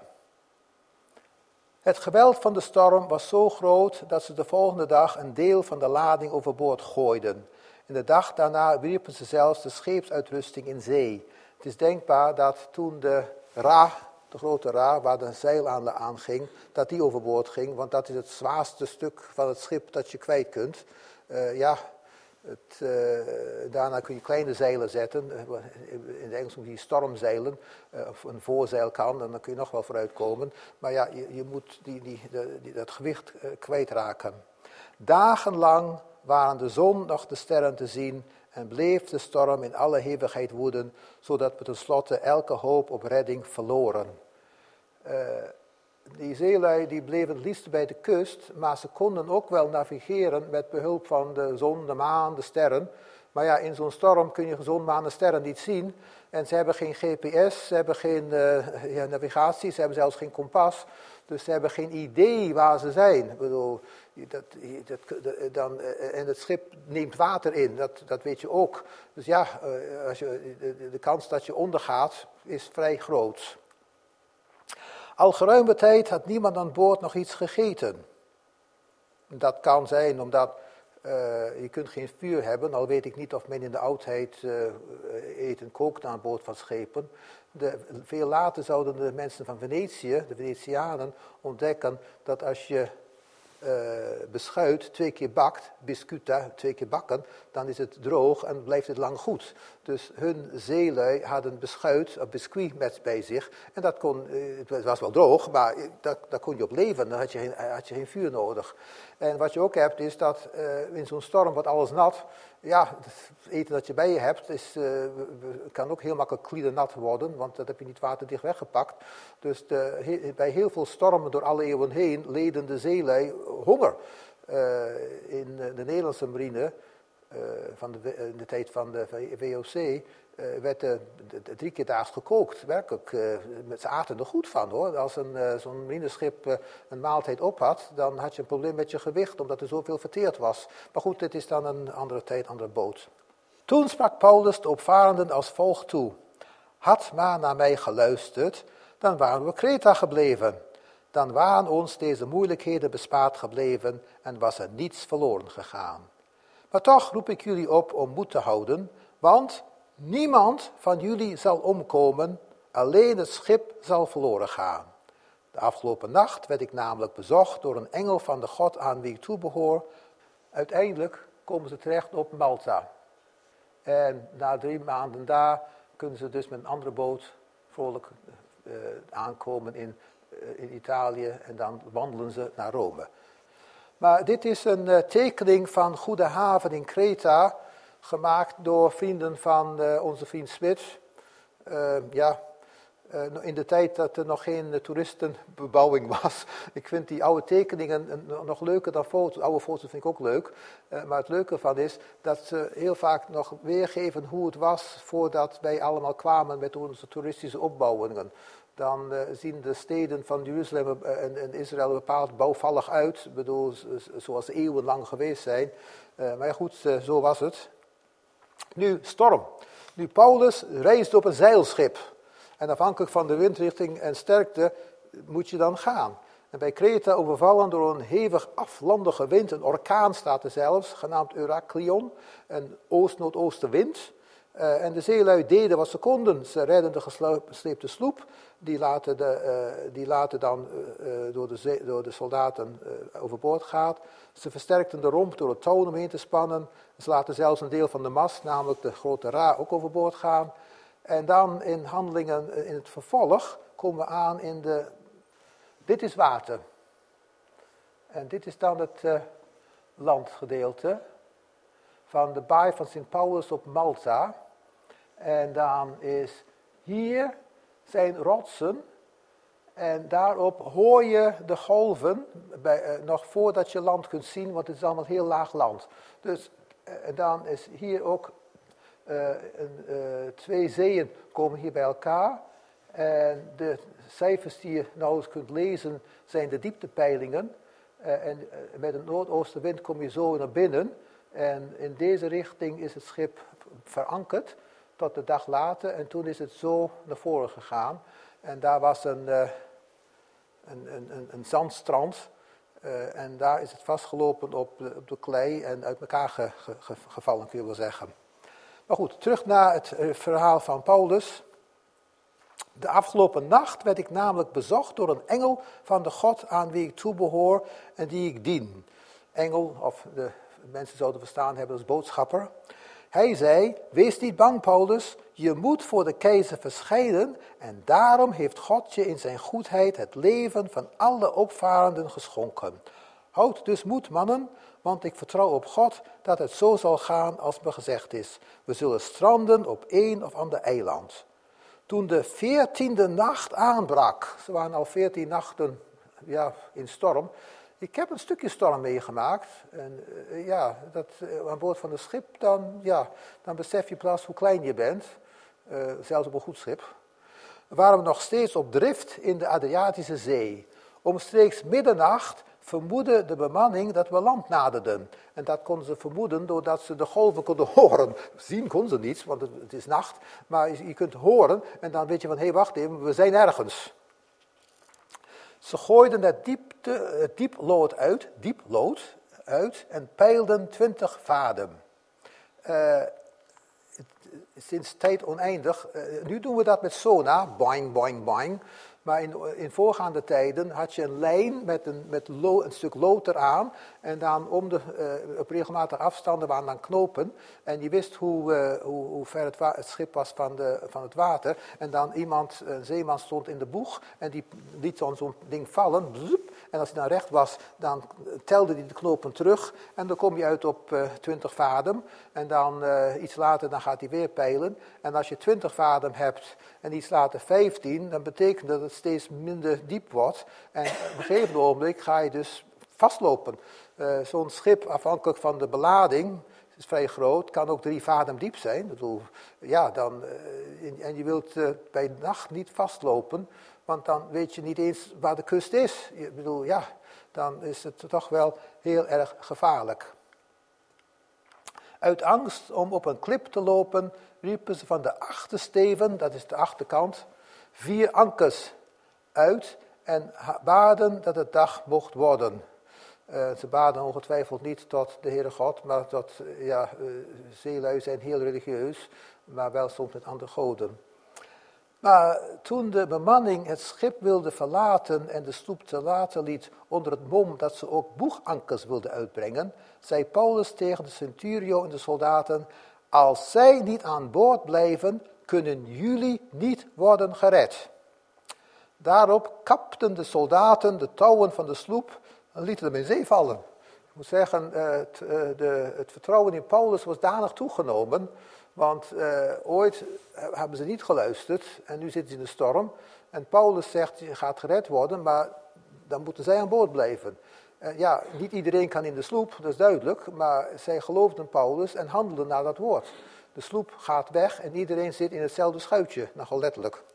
Het geweld van de storm was zo groot dat ze de volgende dag een deel van de lading overboord gooiden. En de dag daarna wierpen ze zelfs de scheepsuitrusting in zee. Het is denkbaar dat toen de Ra, de grote Ra, waar de zeil aan, aan ging, dat die overboord ging. Want dat is het zwaarste stuk van het schip dat je kwijt kunt. Uh, ja, het, uh, daarna kun je kleine zeilen zetten. In het Engels noem je stormzeilen. Uh, of een voorzeil kan, en dan kun je nog wel vooruitkomen. Maar ja, je, je moet die, die, die, die, dat gewicht uh, kwijtraken. Dagenlang waren de zon nog de sterren te zien en bleef de storm in alle hevigheid woeden, zodat we tenslotte elke hoop op redding verloren. Uh, die zeelui die bleven het liefst bij de kust, maar ze konden ook wel navigeren met behulp van de zon, de maan, de sterren. Maar ja, in zo'n storm kun je zon, maan en sterren niet zien. En ze hebben geen G P S, ze hebben geen uh, ja, navigatie, ze hebben zelfs geen kompas. Dus ze hebben geen idee waar ze zijn. Ik bedoel, dat, dat, dan, en het schip neemt water in, dat, dat weet je ook. Dus ja, als je, de, de kans dat je ondergaat is vrij groot. Al geruime tijd had niemand aan boord nog iets gegeten. Dat kan zijn omdat uh, je kunt geen vuur hebben, al weet ik niet of men in de oudheid uh, eten kookte aan boord van schepen. De, veel later zouden de mensen van Venetië, de Venetianen, ontdekken dat als je uh, beschuit twee keer bakt, biscuita, twee keer bakken, dan is het droog en blijft het lang goed. Dus hun zeelui hadden beschuit, of biscuit met bij zich. En dat kon, uh, het was wel droog, maar daar, daar kon je op leven. Dan had je, geen, had je geen vuur nodig. En wat je ook hebt, is dat uh, in zo'n storm wordt alles nat. Ja, het eten dat je bij je hebt, is, uh, kan ook heel makkelijk kliedernat worden, want dat heb je niet waterdicht weggepakt. Dus de, he, bij heel veel stormen door alle eeuwen heen leden de zeelui honger. Uh, in de Nederlandse marine, uh, van de, in de tijd van de V O C, uh, werd de, de, de drie keer daags gekookt. Werkelijk, uh, ze aten er goed van hoor. Als een, uh, zo'n marineschip uh, een maaltijd op had, dan had je een probleem met je gewicht, omdat er zoveel verteerd was. Maar goed, dit is dan een andere tijd, andere boot. Toen sprak Paulus de opvarenden als volgt toe. Had maar naar mij geluisterd, dan waren we Kreta gebleven. Dan waren ons deze moeilijkheden bespaard gebleven en was er niets verloren gegaan. Maar toch roep ik jullie op om moed te houden, want niemand van jullie zal omkomen, alleen het schip zal verloren gaan. De afgelopen nacht werd ik namelijk bezocht door een engel van de God aan wie ik toebehoor. Uiteindelijk komen ze terecht op Malta. En na drie maanden daar kunnen ze dus met een andere boot vrolijk uh, aankomen in, uh, in Italië en dan wandelen ze naar Rome. Maar dit is een uh, tekening van Goede Haven in Kreta, gemaakt door vrienden van uh, onze vriend Smit. Uh, ja, uh, in de tijd dat er nog geen uh, toeristenbebouwing was. Ik vind die oude tekeningen uh, nog leuker dan foto's. Oude foto's vind ik ook leuk. Uh, maar het leuke ervan is dat ze heel vaak nog weergeven hoe het was voordat wij allemaal kwamen met onze toeristische opbouwingen. Dan uh, zien de steden van Jeruzalem uh, en, en Israël bepaald bouwvallig uit. Ik bedoel, zoals ze eeuwenlang geweest zijn. Uh, maar ja, goed, uh, zo was het. Nu, storm. Nu, Paulus reist op een zeilschip. En afhankelijk van de windrichting en sterkte moet je dan gaan. En bij Kreta overvallen door een hevig aflandige wind, een orkaan staat er zelfs, genaamd Euraklion, een oost-noordoostenwind. Uh, en de zeelui deden wat ze konden. Ze redden de gesleepte sloep, die laten, de, uh, die laten dan uh, uh, door, de zee, door de soldaten uh, overboord gaat. Ze versterkten de romp door het touw omheen te spannen. Ze laten zelfs een deel van de mast, namelijk de grote ra, ook overboord gaan. En dan in handelingen in het vervolg komen we aan in de... Dit is water. En dit is dan het uh, landgedeelte van de baai van Sint Paulus op Malta. En dan is hier zijn rotsen. En daarop hoor je de golven, bij, uh, nog voordat je land kunt zien, want het is allemaal heel laag land. Dus uh, dan is hier ook, uh, een, uh, twee zeeën komen hier bij elkaar. En de cijfers die je nou eens kunt lezen, zijn de dieptepeilingen. Uh, en uh, met een noordoostenwind kom je zo naar binnen. En in deze richting is het schip verankerd tot de dag later. En toen is het zo naar voren gegaan. En daar was een, uh, een, een, een zandstrand. Uh, en daar is het vastgelopen op de, op de klei en uit elkaar ge, ge, gevallen, kun je wel zeggen. Maar goed, terug naar het uh, verhaal van Paulus. De afgelopen nacht werd ik namelijk bezocht door een engel van de God aan wie ik toebehoor en die ik dien. Engel, of de mensen zouden verstaan hebben als boodschapper. Hij zei, wees niet bang Paulus, je moet voor de keizer verschijnen en daarom heeft God je in zijn goedheid het leven van alle opvarenden geschonken. Houd dus moed mannen, want ik vertrouw op God dat het zo zal gaan als me gezegd is. We zullen stranden op een of ander eiland. Toen de veertiende nacht aanbrak, ze waren al veertien nachten ja, in storm. Ik heb een stukje storm meegemaakt. En uh, ja, dat, uh, aan boord van een schip, dan, ja, dan besef je pas hoe klein je bent. Uh, zelfs op een goed schip. Waren we nog steeds op drift in de Adriatische Zee. Omstreeks middernacht vermoedde de bemanning dat we land naderden. En dat konden ze vermoeden doordat ze de golven konden horen. Zien konden ze niets, want het, het is nacht. Maar je, je kunt horen en dan weet je van, hé, hey, wacht even, we zijn ergens. Ze gooiden het, diepte, het dieplood uit, dieplood uit en peilden twintig vaden. Uh, sinds tijd oneindig. Uh, nu doen we dat met sonar, boing, boing, boing. Maar in, in voorgaande tijden had je een lijn met een, met lo, een stuk lood eraan. En dan om de, uh, op regelmatige afstanden waren dan knopen. En je wist hoe, uh, hoe, hoe ver het, wa- het schip was van, de, van het water. En dan iemand, een zeeman stond in de boeg. En die liet zo'n zo'n ding vallen. Bzoep, en als hij dan recht was, dan telde hij de knopen terug. En dan kom je uit op uh, twintig vadem. En dan uh, iets later dan gaat hij weer peilen. En als je twintig vadem hebt en iets later vijftien, dan betekent dat het steeds minder diep wordt. En op een gegeven ogenblik ga je dus vastlopen. Uh, zo'n schip, afhankelijk van de belading, is vrij groot, kan ook drie vadem diep zijn. Ik bedoel, ja, dan, uh, en je wilt uh, bij nacht niet vastlopen, want dan weet je niet eens waar de kust is. Ik bedoel, ja, dan is het toch wel heel erg gevaarlijk. Uit angst om op een klip te lopen, riepen ze van de achtersteven, dat is de achterkant, vier ankers uit en baden dat het dag mocht worden. Uh, ze baden ongetwijfeld niet tot de Heere God, maar tot, uh, ja, uh, zeelui zijn heel religieus, maar wel soms met andere goden. Maar toen de bemanning het schip wilde verlaten en de sloep te laten liet onder het mom dat ze ook boegankers wilden uitbrengen, zei Paulus tegen de centurio en de soldaten: als zij niet aan boord blijven, kunnen jullie niet worden gered. Daarop kapten de soldaten de touwen van de sloep en lieten hem in zee vallen. Ik moet zeggen, het, de, het vertrouwen in Paulus was danig toegenomen. Want uh, ooit hebben ze niet geluisterd en nu zitten ze in de storm. En Paulus zegt, je gaat gered worden, maar dan moeten zij aan boord blijven. Uh, ja, niet iedereen kan in de sloep, dat is duidelijk. Maar zij geloofden Paulus en handelden naar dat woord. De sloep gaat weg en iedereen zit in hetzelfde schuitje, nogal letterlijk.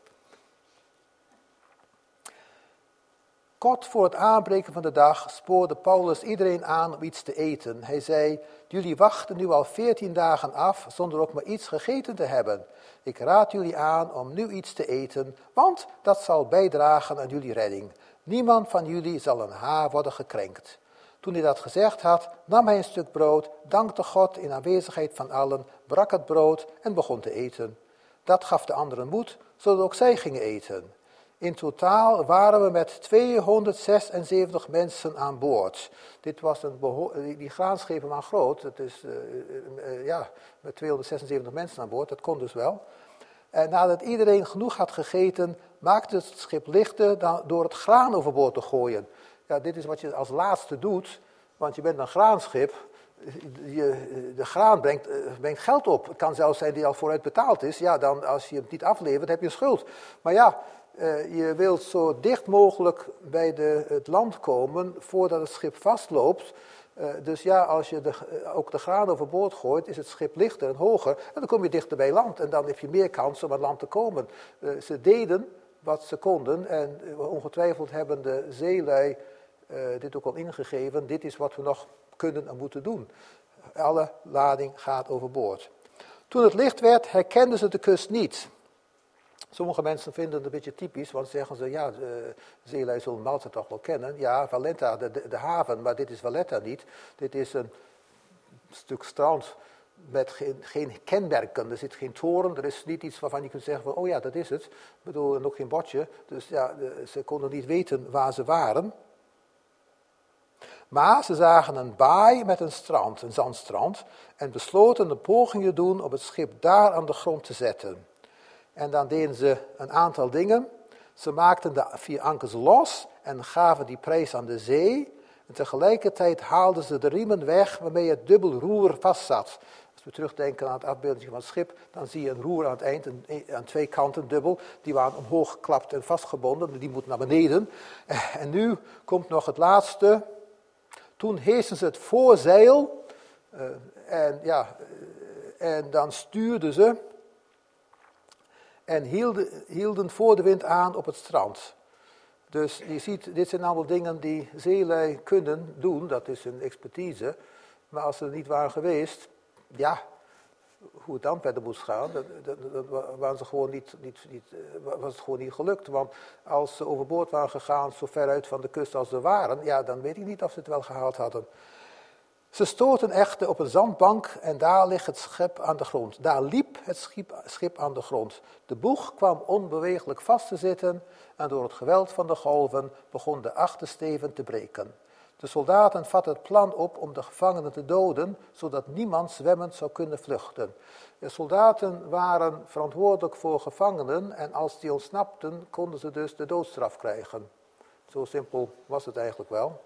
Kort voor het aanbreken van de dag spoorde Paulus iedereen aan om iets te eten. Hij zei, jullie wachten nu al veertien dagen af zonder ook maar iets gegeten te hebben. Ik raad jullie aan om nu iets te eten, want dat zal bijdragen aan jullie redding. Niemand van jullie zal een haar worden gekrenkt. Toen hij dat gezegd had, nam hij een stuk brood, dankte God in aanwezigheid van allen, brak het brood en begon te eten. Dat gaf de anderen moed, zodat ook zij gingen eten. In totaal waren we met tweehonderdzesenzeventig mensen aan boord. Dit was een beho- die graanschepen waren groot, het is uh, uh, ja, met tweehonderdzesenzeventig mensen aan boord, dat kon dus wel. En nadat iedereen genoeg had gegeten, maakte het schip lichter dan door het graan overboord te gooien. Ja, dit is wat je als laatste doet, want je bent een graanschip. Je, de graan brengt, brengt geld op. Het kan zelfs zijn die al vooruit betaald is. Ja, dan als je het niet aflevert, heb je een schuld. Maar ja, Uh, je wilt zo dicht mogelijk bij de, het land komen voordat het schip vastloopt. Uh, dus ja, als je de, uh, ook de graan overboord gooit, is het schip lichter en hoger. En dan kom je dichter bij land en dan heb je meer kans om aan land te komen. Uh, ze deden wat ze konden en uh, ongetwijfeld hebben de zeelui uh, dit ook al ingegeven. Dit is wat we nog kunnen en moeten doen. Alle lading gaat overboord. Toen het licht werd, herkenden ze de kust niet. Sommige mensen vinden het een beetje typisch, want zeggen ze, ja, de zeelui zullen Malta toch wel kennen. Ja, Valletta, de, de, de haven, maar dit is Valletta niet. Dit is een stuk strand met geen, geen kenmerken. Er zit geen toren, er is niet iets waarvan je kunt zeggen van, oh ja, dat is het. Ik bedoel, en ook geen bordje. Dus ja, de, ze konden niet weten waar ze waren. Maar ze zagen een baai met een strand, een zandstrand, en besloten een poging te doen om het schip daar aan de grond te zetten. En dan deden ze een aantal dingen. Ze maakten de vier ankers los en gaven die prijs aan de zee. En tegelijkertijd haalden ze de riemen weg waarmee het dubbel roer vastzat. Als we terugdenken aan het afbeelding van het schip, dan zie je een roer aan het eind, aan twee kanten dubbel. Die waren omhoog geklapt en vastgebonden, die moet naar beneden. En nu komt nog het laatste. Toen heesten ze het voorzeil. En, ja, en dan stuurden ze en hielden, hielden voor de wind aan op het strand. Dus je ziet, dit zijn allemaal dingen die zeelui kunnen doen, dat is hun expertise. Maar als ze er niet waren geweest, ja, hoe het dan verder moest gaan, dat, dat, dat waren ze gewoon niet, niet, niet, was het gewoon niet gelukt. Want als ze overboord waren gegaan, zo ver uit van de kust als ze waren, ja, dan weet ik niet of ze het wel gehaald hadden. Ze stoten echter op een zandbank en daar ligt het schip aan de grond. Daar liep het schip, schip aan de grond. De boeg kwam onbeweeglijk vast te zitten en door het geweld van de golven begon de achtersteven te breken. De soldaten vatten het plan op om de gevangenen te doden, zodat niemand zwemmend zou kunnen vluchten. De soldaten waren verantwoordelijk voor gevangenen en als die ontsnapten, konden ze dus de doodstraf krijgen. Zo simpel was het eigenlijk wel.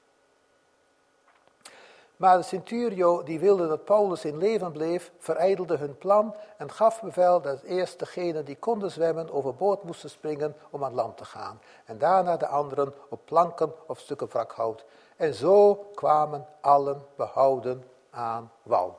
Maar de centurio, die wilde dat Paulus in leven bleef, verijdelde hun plan en gaf bevel dat eerst degenen die konden zwemmen overboord moesten springen om aan land te gaan. En daarna de anderen op planken of stukken wrakhout. En zo kwamen allen behouden aan wal.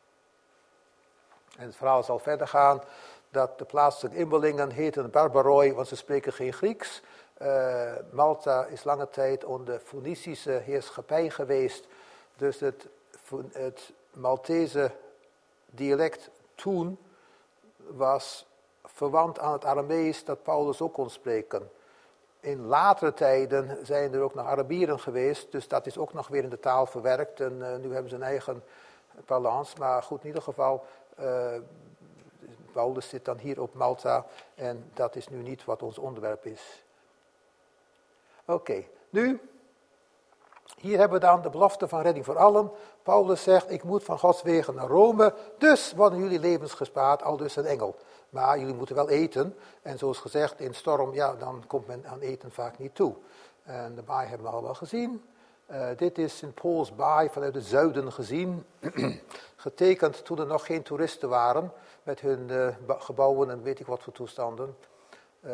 En het verhaal zal verder gaan dat de plaatselijke inwonenden heten Barbaroi, want ze spreken geen Grieks. Uh, Malta is lange tijd onder Foenicische heerschappij geweest. Dus het, het Maltese dialect toen was verwant aan het Aramees dat Paulus ook kon spreken. In latere tijden zijn er ook nog Arabieren geweest, dus dat is ook nog weer in de taal verwerkt. En uh, nu hebben ze een eigen parlance, maar goed, in ieder geval, uh, Paulus zit dan hier op Malta en dat is nu niet wat ons onderwerp is. Oké, okay, nu... Hier hebben we dan de belofte van redding voor allen. Paulus zegt, ik moet van Gods wegen naar Rome, dus worden jullie levens gespaard, al dus een engel. Maar jullie moeten wel eten. En zoals gezegd, in storm, ja, dan komt men aan eten vaak niet toe. En de baai hebben we al wel gezien. Uh, dit is Sint Paul's baai vanuit het zuiden gezien. Getekend toen er nog geen toeristen waren, met hun uh, gebouwen en weet ik wat voor toestanden. Uh,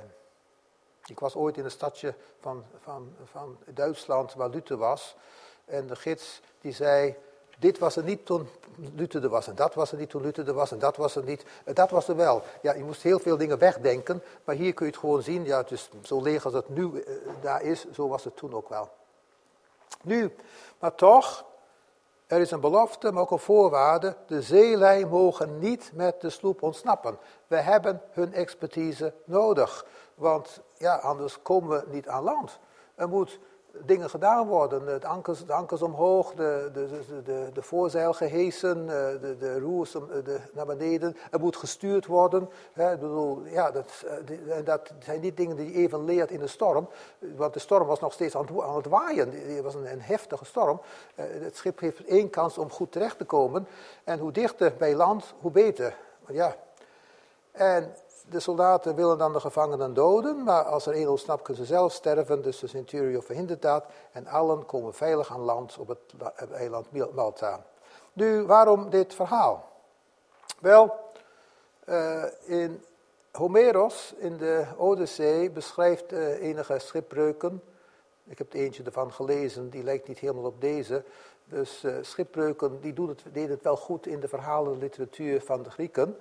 Ik was ooit in een stadje van, van, van Duitsland waar Luther was. En de gids die zei, dit was er niet toen Luther er was. En dat was er niet toen Luther er was. En dat was er niet. Dat was er wel. Ja, je moest heel veel dingen wegdenken. Maar hier kun je het gewoon zien. Ja, het is zo leeg als het nu uh, daar is. Zo was het toen ook wel. Nu, maar toch, er is een belofte, maar ook een voorwaarde. De zeelui mogen niet met de sloep ontsnappen. We hebben hun expertise nodig. Want ja, anders komen we niet aan land. Er moet dingen gedaan worden. Het ankers, de ankers omhoog, de, de, de, de, de voorzeil gehesen, de, de roers de, naar beneden. Er moet gestuurd worden. Hè, ik bedoel, ja, dat, dat zijn niet dingen die je even leert in de storm. Want de storm was nog steeds aan het, aan het waaien. Het was een, een heftige storm. Het schip heeft één kans om goed terecht te komen. En hoe dichter bij land, hoe beter. Ja. En de soldaten willen dan de gevangenen doden, maar als er één ontsnapt kunnen ze zelf sterven, dus de centurio verhindert dat en allen komen veilig aan land op het eiland Malta. Nu, waarom dit verhaal? Wel, uh, in Homeros in de Odyssee beschrijft uh, enige schipbreuken. Ik heb er eentje ervan gelezen, die lijkt niet helemaal op deze. Dus uh, schipbreuken, die doen het, deden het wel goed in de verhalenliteratuur van de Grieken.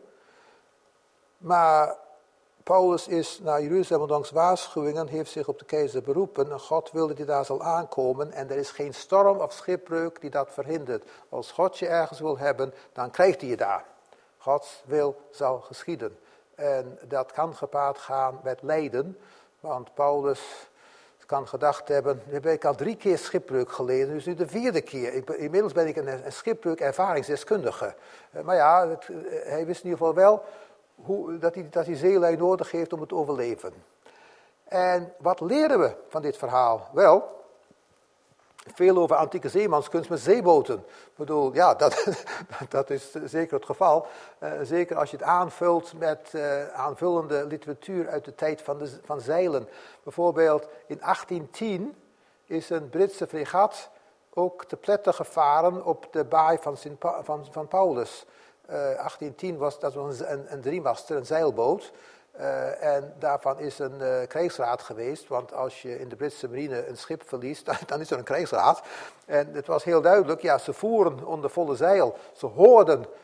Maar Paulus is naar Jeruzalem ondanks waarschuwingen, heeft zich op de keizer beroepen. En God wilde dat hij daar zal aankomen. En er is geen storm of schipbreuk die dat verhindert. Als God je ergens wil hebben, dan krijgt hij je daar. Gods wil zal geschieden. En dat kan gepaard gaan met lijden. Want Paulus kan gedacht hebben, nu heb ik al drie keer schipbreuk geleden, dus nu de vierde keer. Ik, inmiddels ben ik een, een schipbreuk ervaringsdeskundige. Maar ja, het, hij wist in ieder geval wel Hoe, dat, hij, dat hij zeelui nodig heeft om het te overleven. En wat leren we van dit verhaal? Wel, veel over antieke zeemanskunst met zeeboten. Ik bedoel, ja, dat, dat is zeker het geval. Uh, zeker als je het aanvult met uh, aanvullende literatuur uit de tijd van, de, van zeilen. Bijvoorbeeld in achttien tien is een Britse fregat ook te pletten gevaren op de baai van, Sint pa- van, van Paulus. Uh, achttien tien was dat was een, een driemaster, een zeilboot. Uh, en daarvan is een uh, krijgsraad geweest. Want als je in de Britse marine een schip verliest, dan, dan is er een krijgsraad. En het was heel duidelijk, ja, ze voeren onder volle zeil. Ze hoorden uh,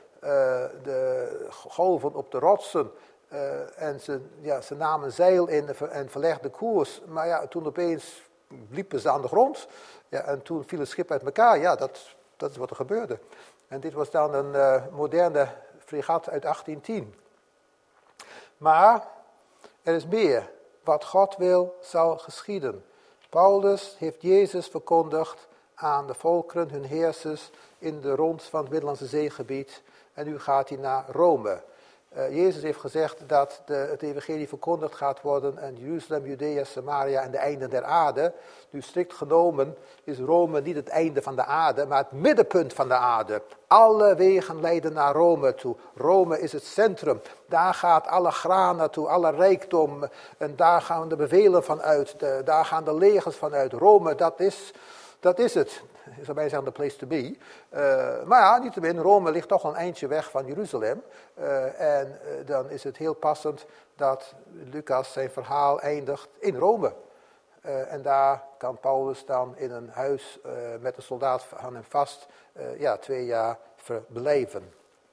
de golven op de rotsen. Uh, en ze, ja, ze namen zeil in en verlegden koers. Maar ja, toen opeens liepen ze aan de grond. Ja, en toen viel het schip uit elkaar. Ja, dat, dat is wat er gebeurde. En dit was dan een uh, moderne fregat uit achttien tien. Maar er is meer. Wat God wil, zal geschieden. Paulus heeft Jezus verkondigd aan de volkeren, hun heersers, in de rond van het Middellandse Zeegebied. En nu gaat hij naar Rome. Uh, Jezus heeft gezegd dat de, het evangelie verkondigd gaat worden in Jeruzalem, Judea, Samaria en de einden der aarde. Nu strikt genomen is Rome niet het einde van de aarde, maar het middenpunt van de aarde. Alle wegen leiden naar Rome toe. Rome is het centrum. Daar gaat alle graan naartoe, alle rijkdom. En daar gaan de bevelen van uit. De, daar gaan de legers van uit. Rome, dat is, dat is het. Ik zou bijna zeggen de place to be. Uh, maar ja, niettemin, Rome ligt toch een eindje weg van Jeruzalem. Uh, en uh, dan is het heel passend dat Lucas zijn verhaal eindigt in Rome. Uh, en daar kan Paulus dan in een huis uh, met een soldaat aan hem vast uh, ja, twee jaar verblijven.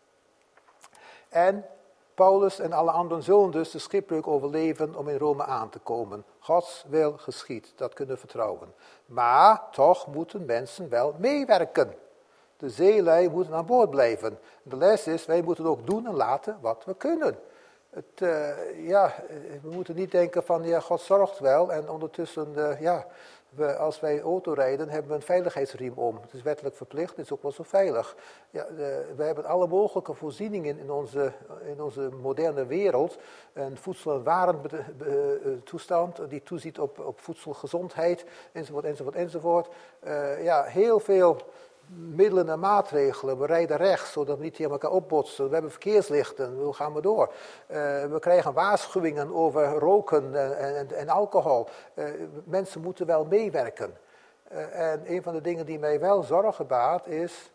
En Paulus en alle anderen zullen dus de schipbreuk overleven om in Rome aan te komen. Gods wil geschied, dat kunnen we vertrouwen. Maar toch moeten mensen wel meewerken. De zeelui moeten aan boord blijven. De les is, wij moeten ook doen en laten wat we kunnen. Het, uh, ja, we moeten niet denken van, ja, God zorgt wel. En ondertussen, uh, ja, we, als wij auto rijden, hebben we een veiligheidsriem om. Het is wettelijk verplicht, het is ook wel zo veilig. Ja, uh, we hebben alle mogelijke voorzieningen in onze, in onze moderne wereld. Een voedsel- en warentoestand die toeziet op, op voedselgezondheid, enzovoort, enzovoort, enzovoort. Uh, ja, heel veel middelen en maatregelen. We rijden rechts, zodat we niet tegen elkaar opbotsen. We hebben verkeerslichten, hoe gaan we door? Uh, we krijgen waarschuwingen over roken en, en, en alcohol. Uh, mensen moeten wel meewerken. Uh, en een van de dingen die mij wel zorgen baart is,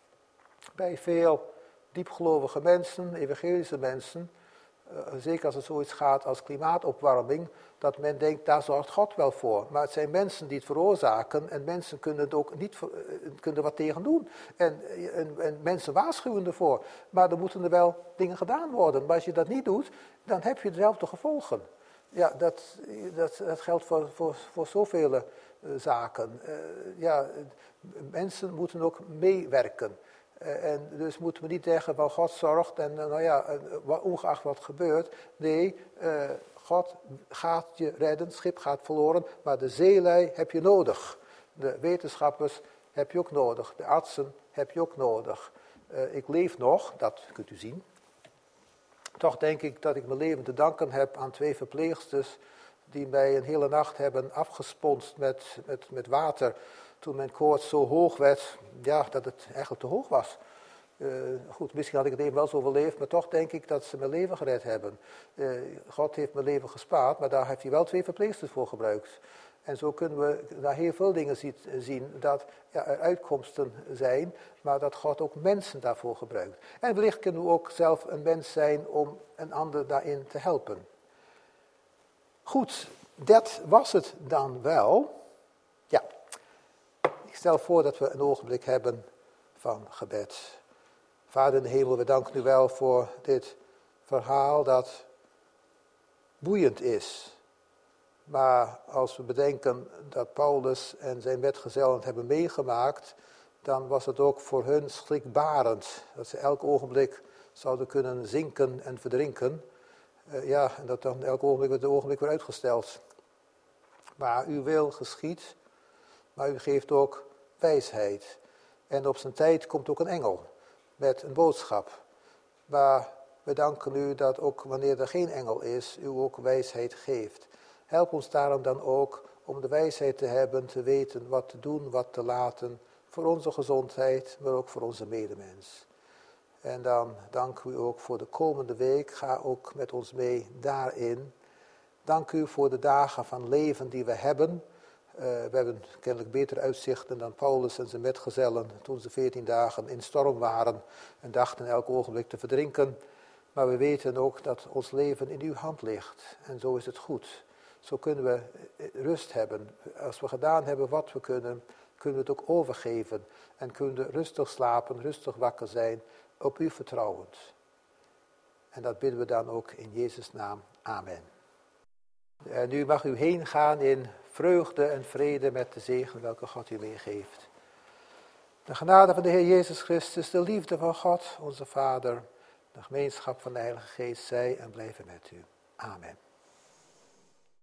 bij veel diepgelovige mensen, evangelische mensen, uh, zeker als het zoiets gaat als klimaatopwarming, dat men denkt, daar zorgt God wel voor. Maar het zijn mensen die het veroorzaken en mensen kunnen het ook niet, kunnen er wat tegen doen. En, en, en mensen waarschuwen ervoor. Maar er moeten er wel dingen gedaan worden. Maar als je dat niet doet, dan heb je dezelfde gevolgen. Ja, dat, dat, dat geldt voor, voor, voor zoveel uh, zaken. Uh, ja, mensen moeten ook meewerken. Uh, en dus moeten we niet zeggen van God zorgt en uh, nou ja, uh, ongeacht wat gebeurt. Nee, uh, God gaat je redden, het schip gaat verloren, maar de zeelui heb je nodig. De wetenschappers heb je ook nodig, de artsen heb je ook nodig. Uh, ik leef nog, dat kunt u zien. Toch denk ik dat ik mijn leven te danken heb aan twee verpleegsters die mij een hele nacht hebben afgesponst met, met, met water. Toen mijn koorts zo hoog werd, ja, dat het eigenlijk te hoog was. Uh, goed, misschien had ik het even wel zo overleefd, maar toch denk ik dat ze mijn leven gered hebben. Uh, God heeft mijn leven gespaard, maar daar heeft hij wel twee verpleegsters voor gebruikt. En zo kunnen we naar heel veel dingen ziet, zien dat ja, er uitkomsten zijn, maar dat God ook mensen daarvoor gebruikt. En wellicht kunnen we ook zelf een mens zijn om een ander daarin te helpen. Goed, dat was het dan wel. Ja, ik stel voor dat we een ogenblik hebben van gebed. Vader in de hemel, we danken u wel voor dit verhaal dat boeiend is. Maar als we bedenken dat Paulus en zijn metgezellen het hebben meegemaakt, dan was het ook voor hun schrikbarend. Dat ze elk ogenblik zouden kunnen zinken en verdrinken. Uh, ja, en dat dan elk ogenblik werd het ogenblik weer uitgesteld. Maar uw wil geschiet, maar u geeft ook wijsheid. En op zijn tijd komt ook een engel met een boodschap. Maar we danken u dat ook wanneer er geen engel is, u ook wijsheid geeft. Help ons daarom dan ook om de wijsheid te hebben, te weten wat te doen, wat te laten, voor onze gezondheid, maar ook voor onze medemens. En dan dank u ook voor de komende week, ga ook met ons mee daarin. Dank u voor de dagen van leven die we hebben. Uh, we hebben kennelijk betere uitzichten dan Paulus en zijn metgezellen toen ze veertien dagen in storm waren en dachten elk ogenblik te verdrinken. Maar we weten ook dat ons leven in uw hand ligt en zo is het goed. Zo kunnen we rust hebben. Als we gedaan hebben wat we kunnen, kunnen we het ook overgeven. En kunnen we rustig slapen, rustig wakker zijn, op u vertrouwend. En dat bidden we dan ook in Jezus' naam. Amen. En nu mag u heen gaan in vreugde en vrede met de zegen welke God u meegeeft. De genade van de Heer Jezus Christus, de liefde van God, onze Vader, de gemeenschap van de Heilige Geest, zij en blijven met u. Amen.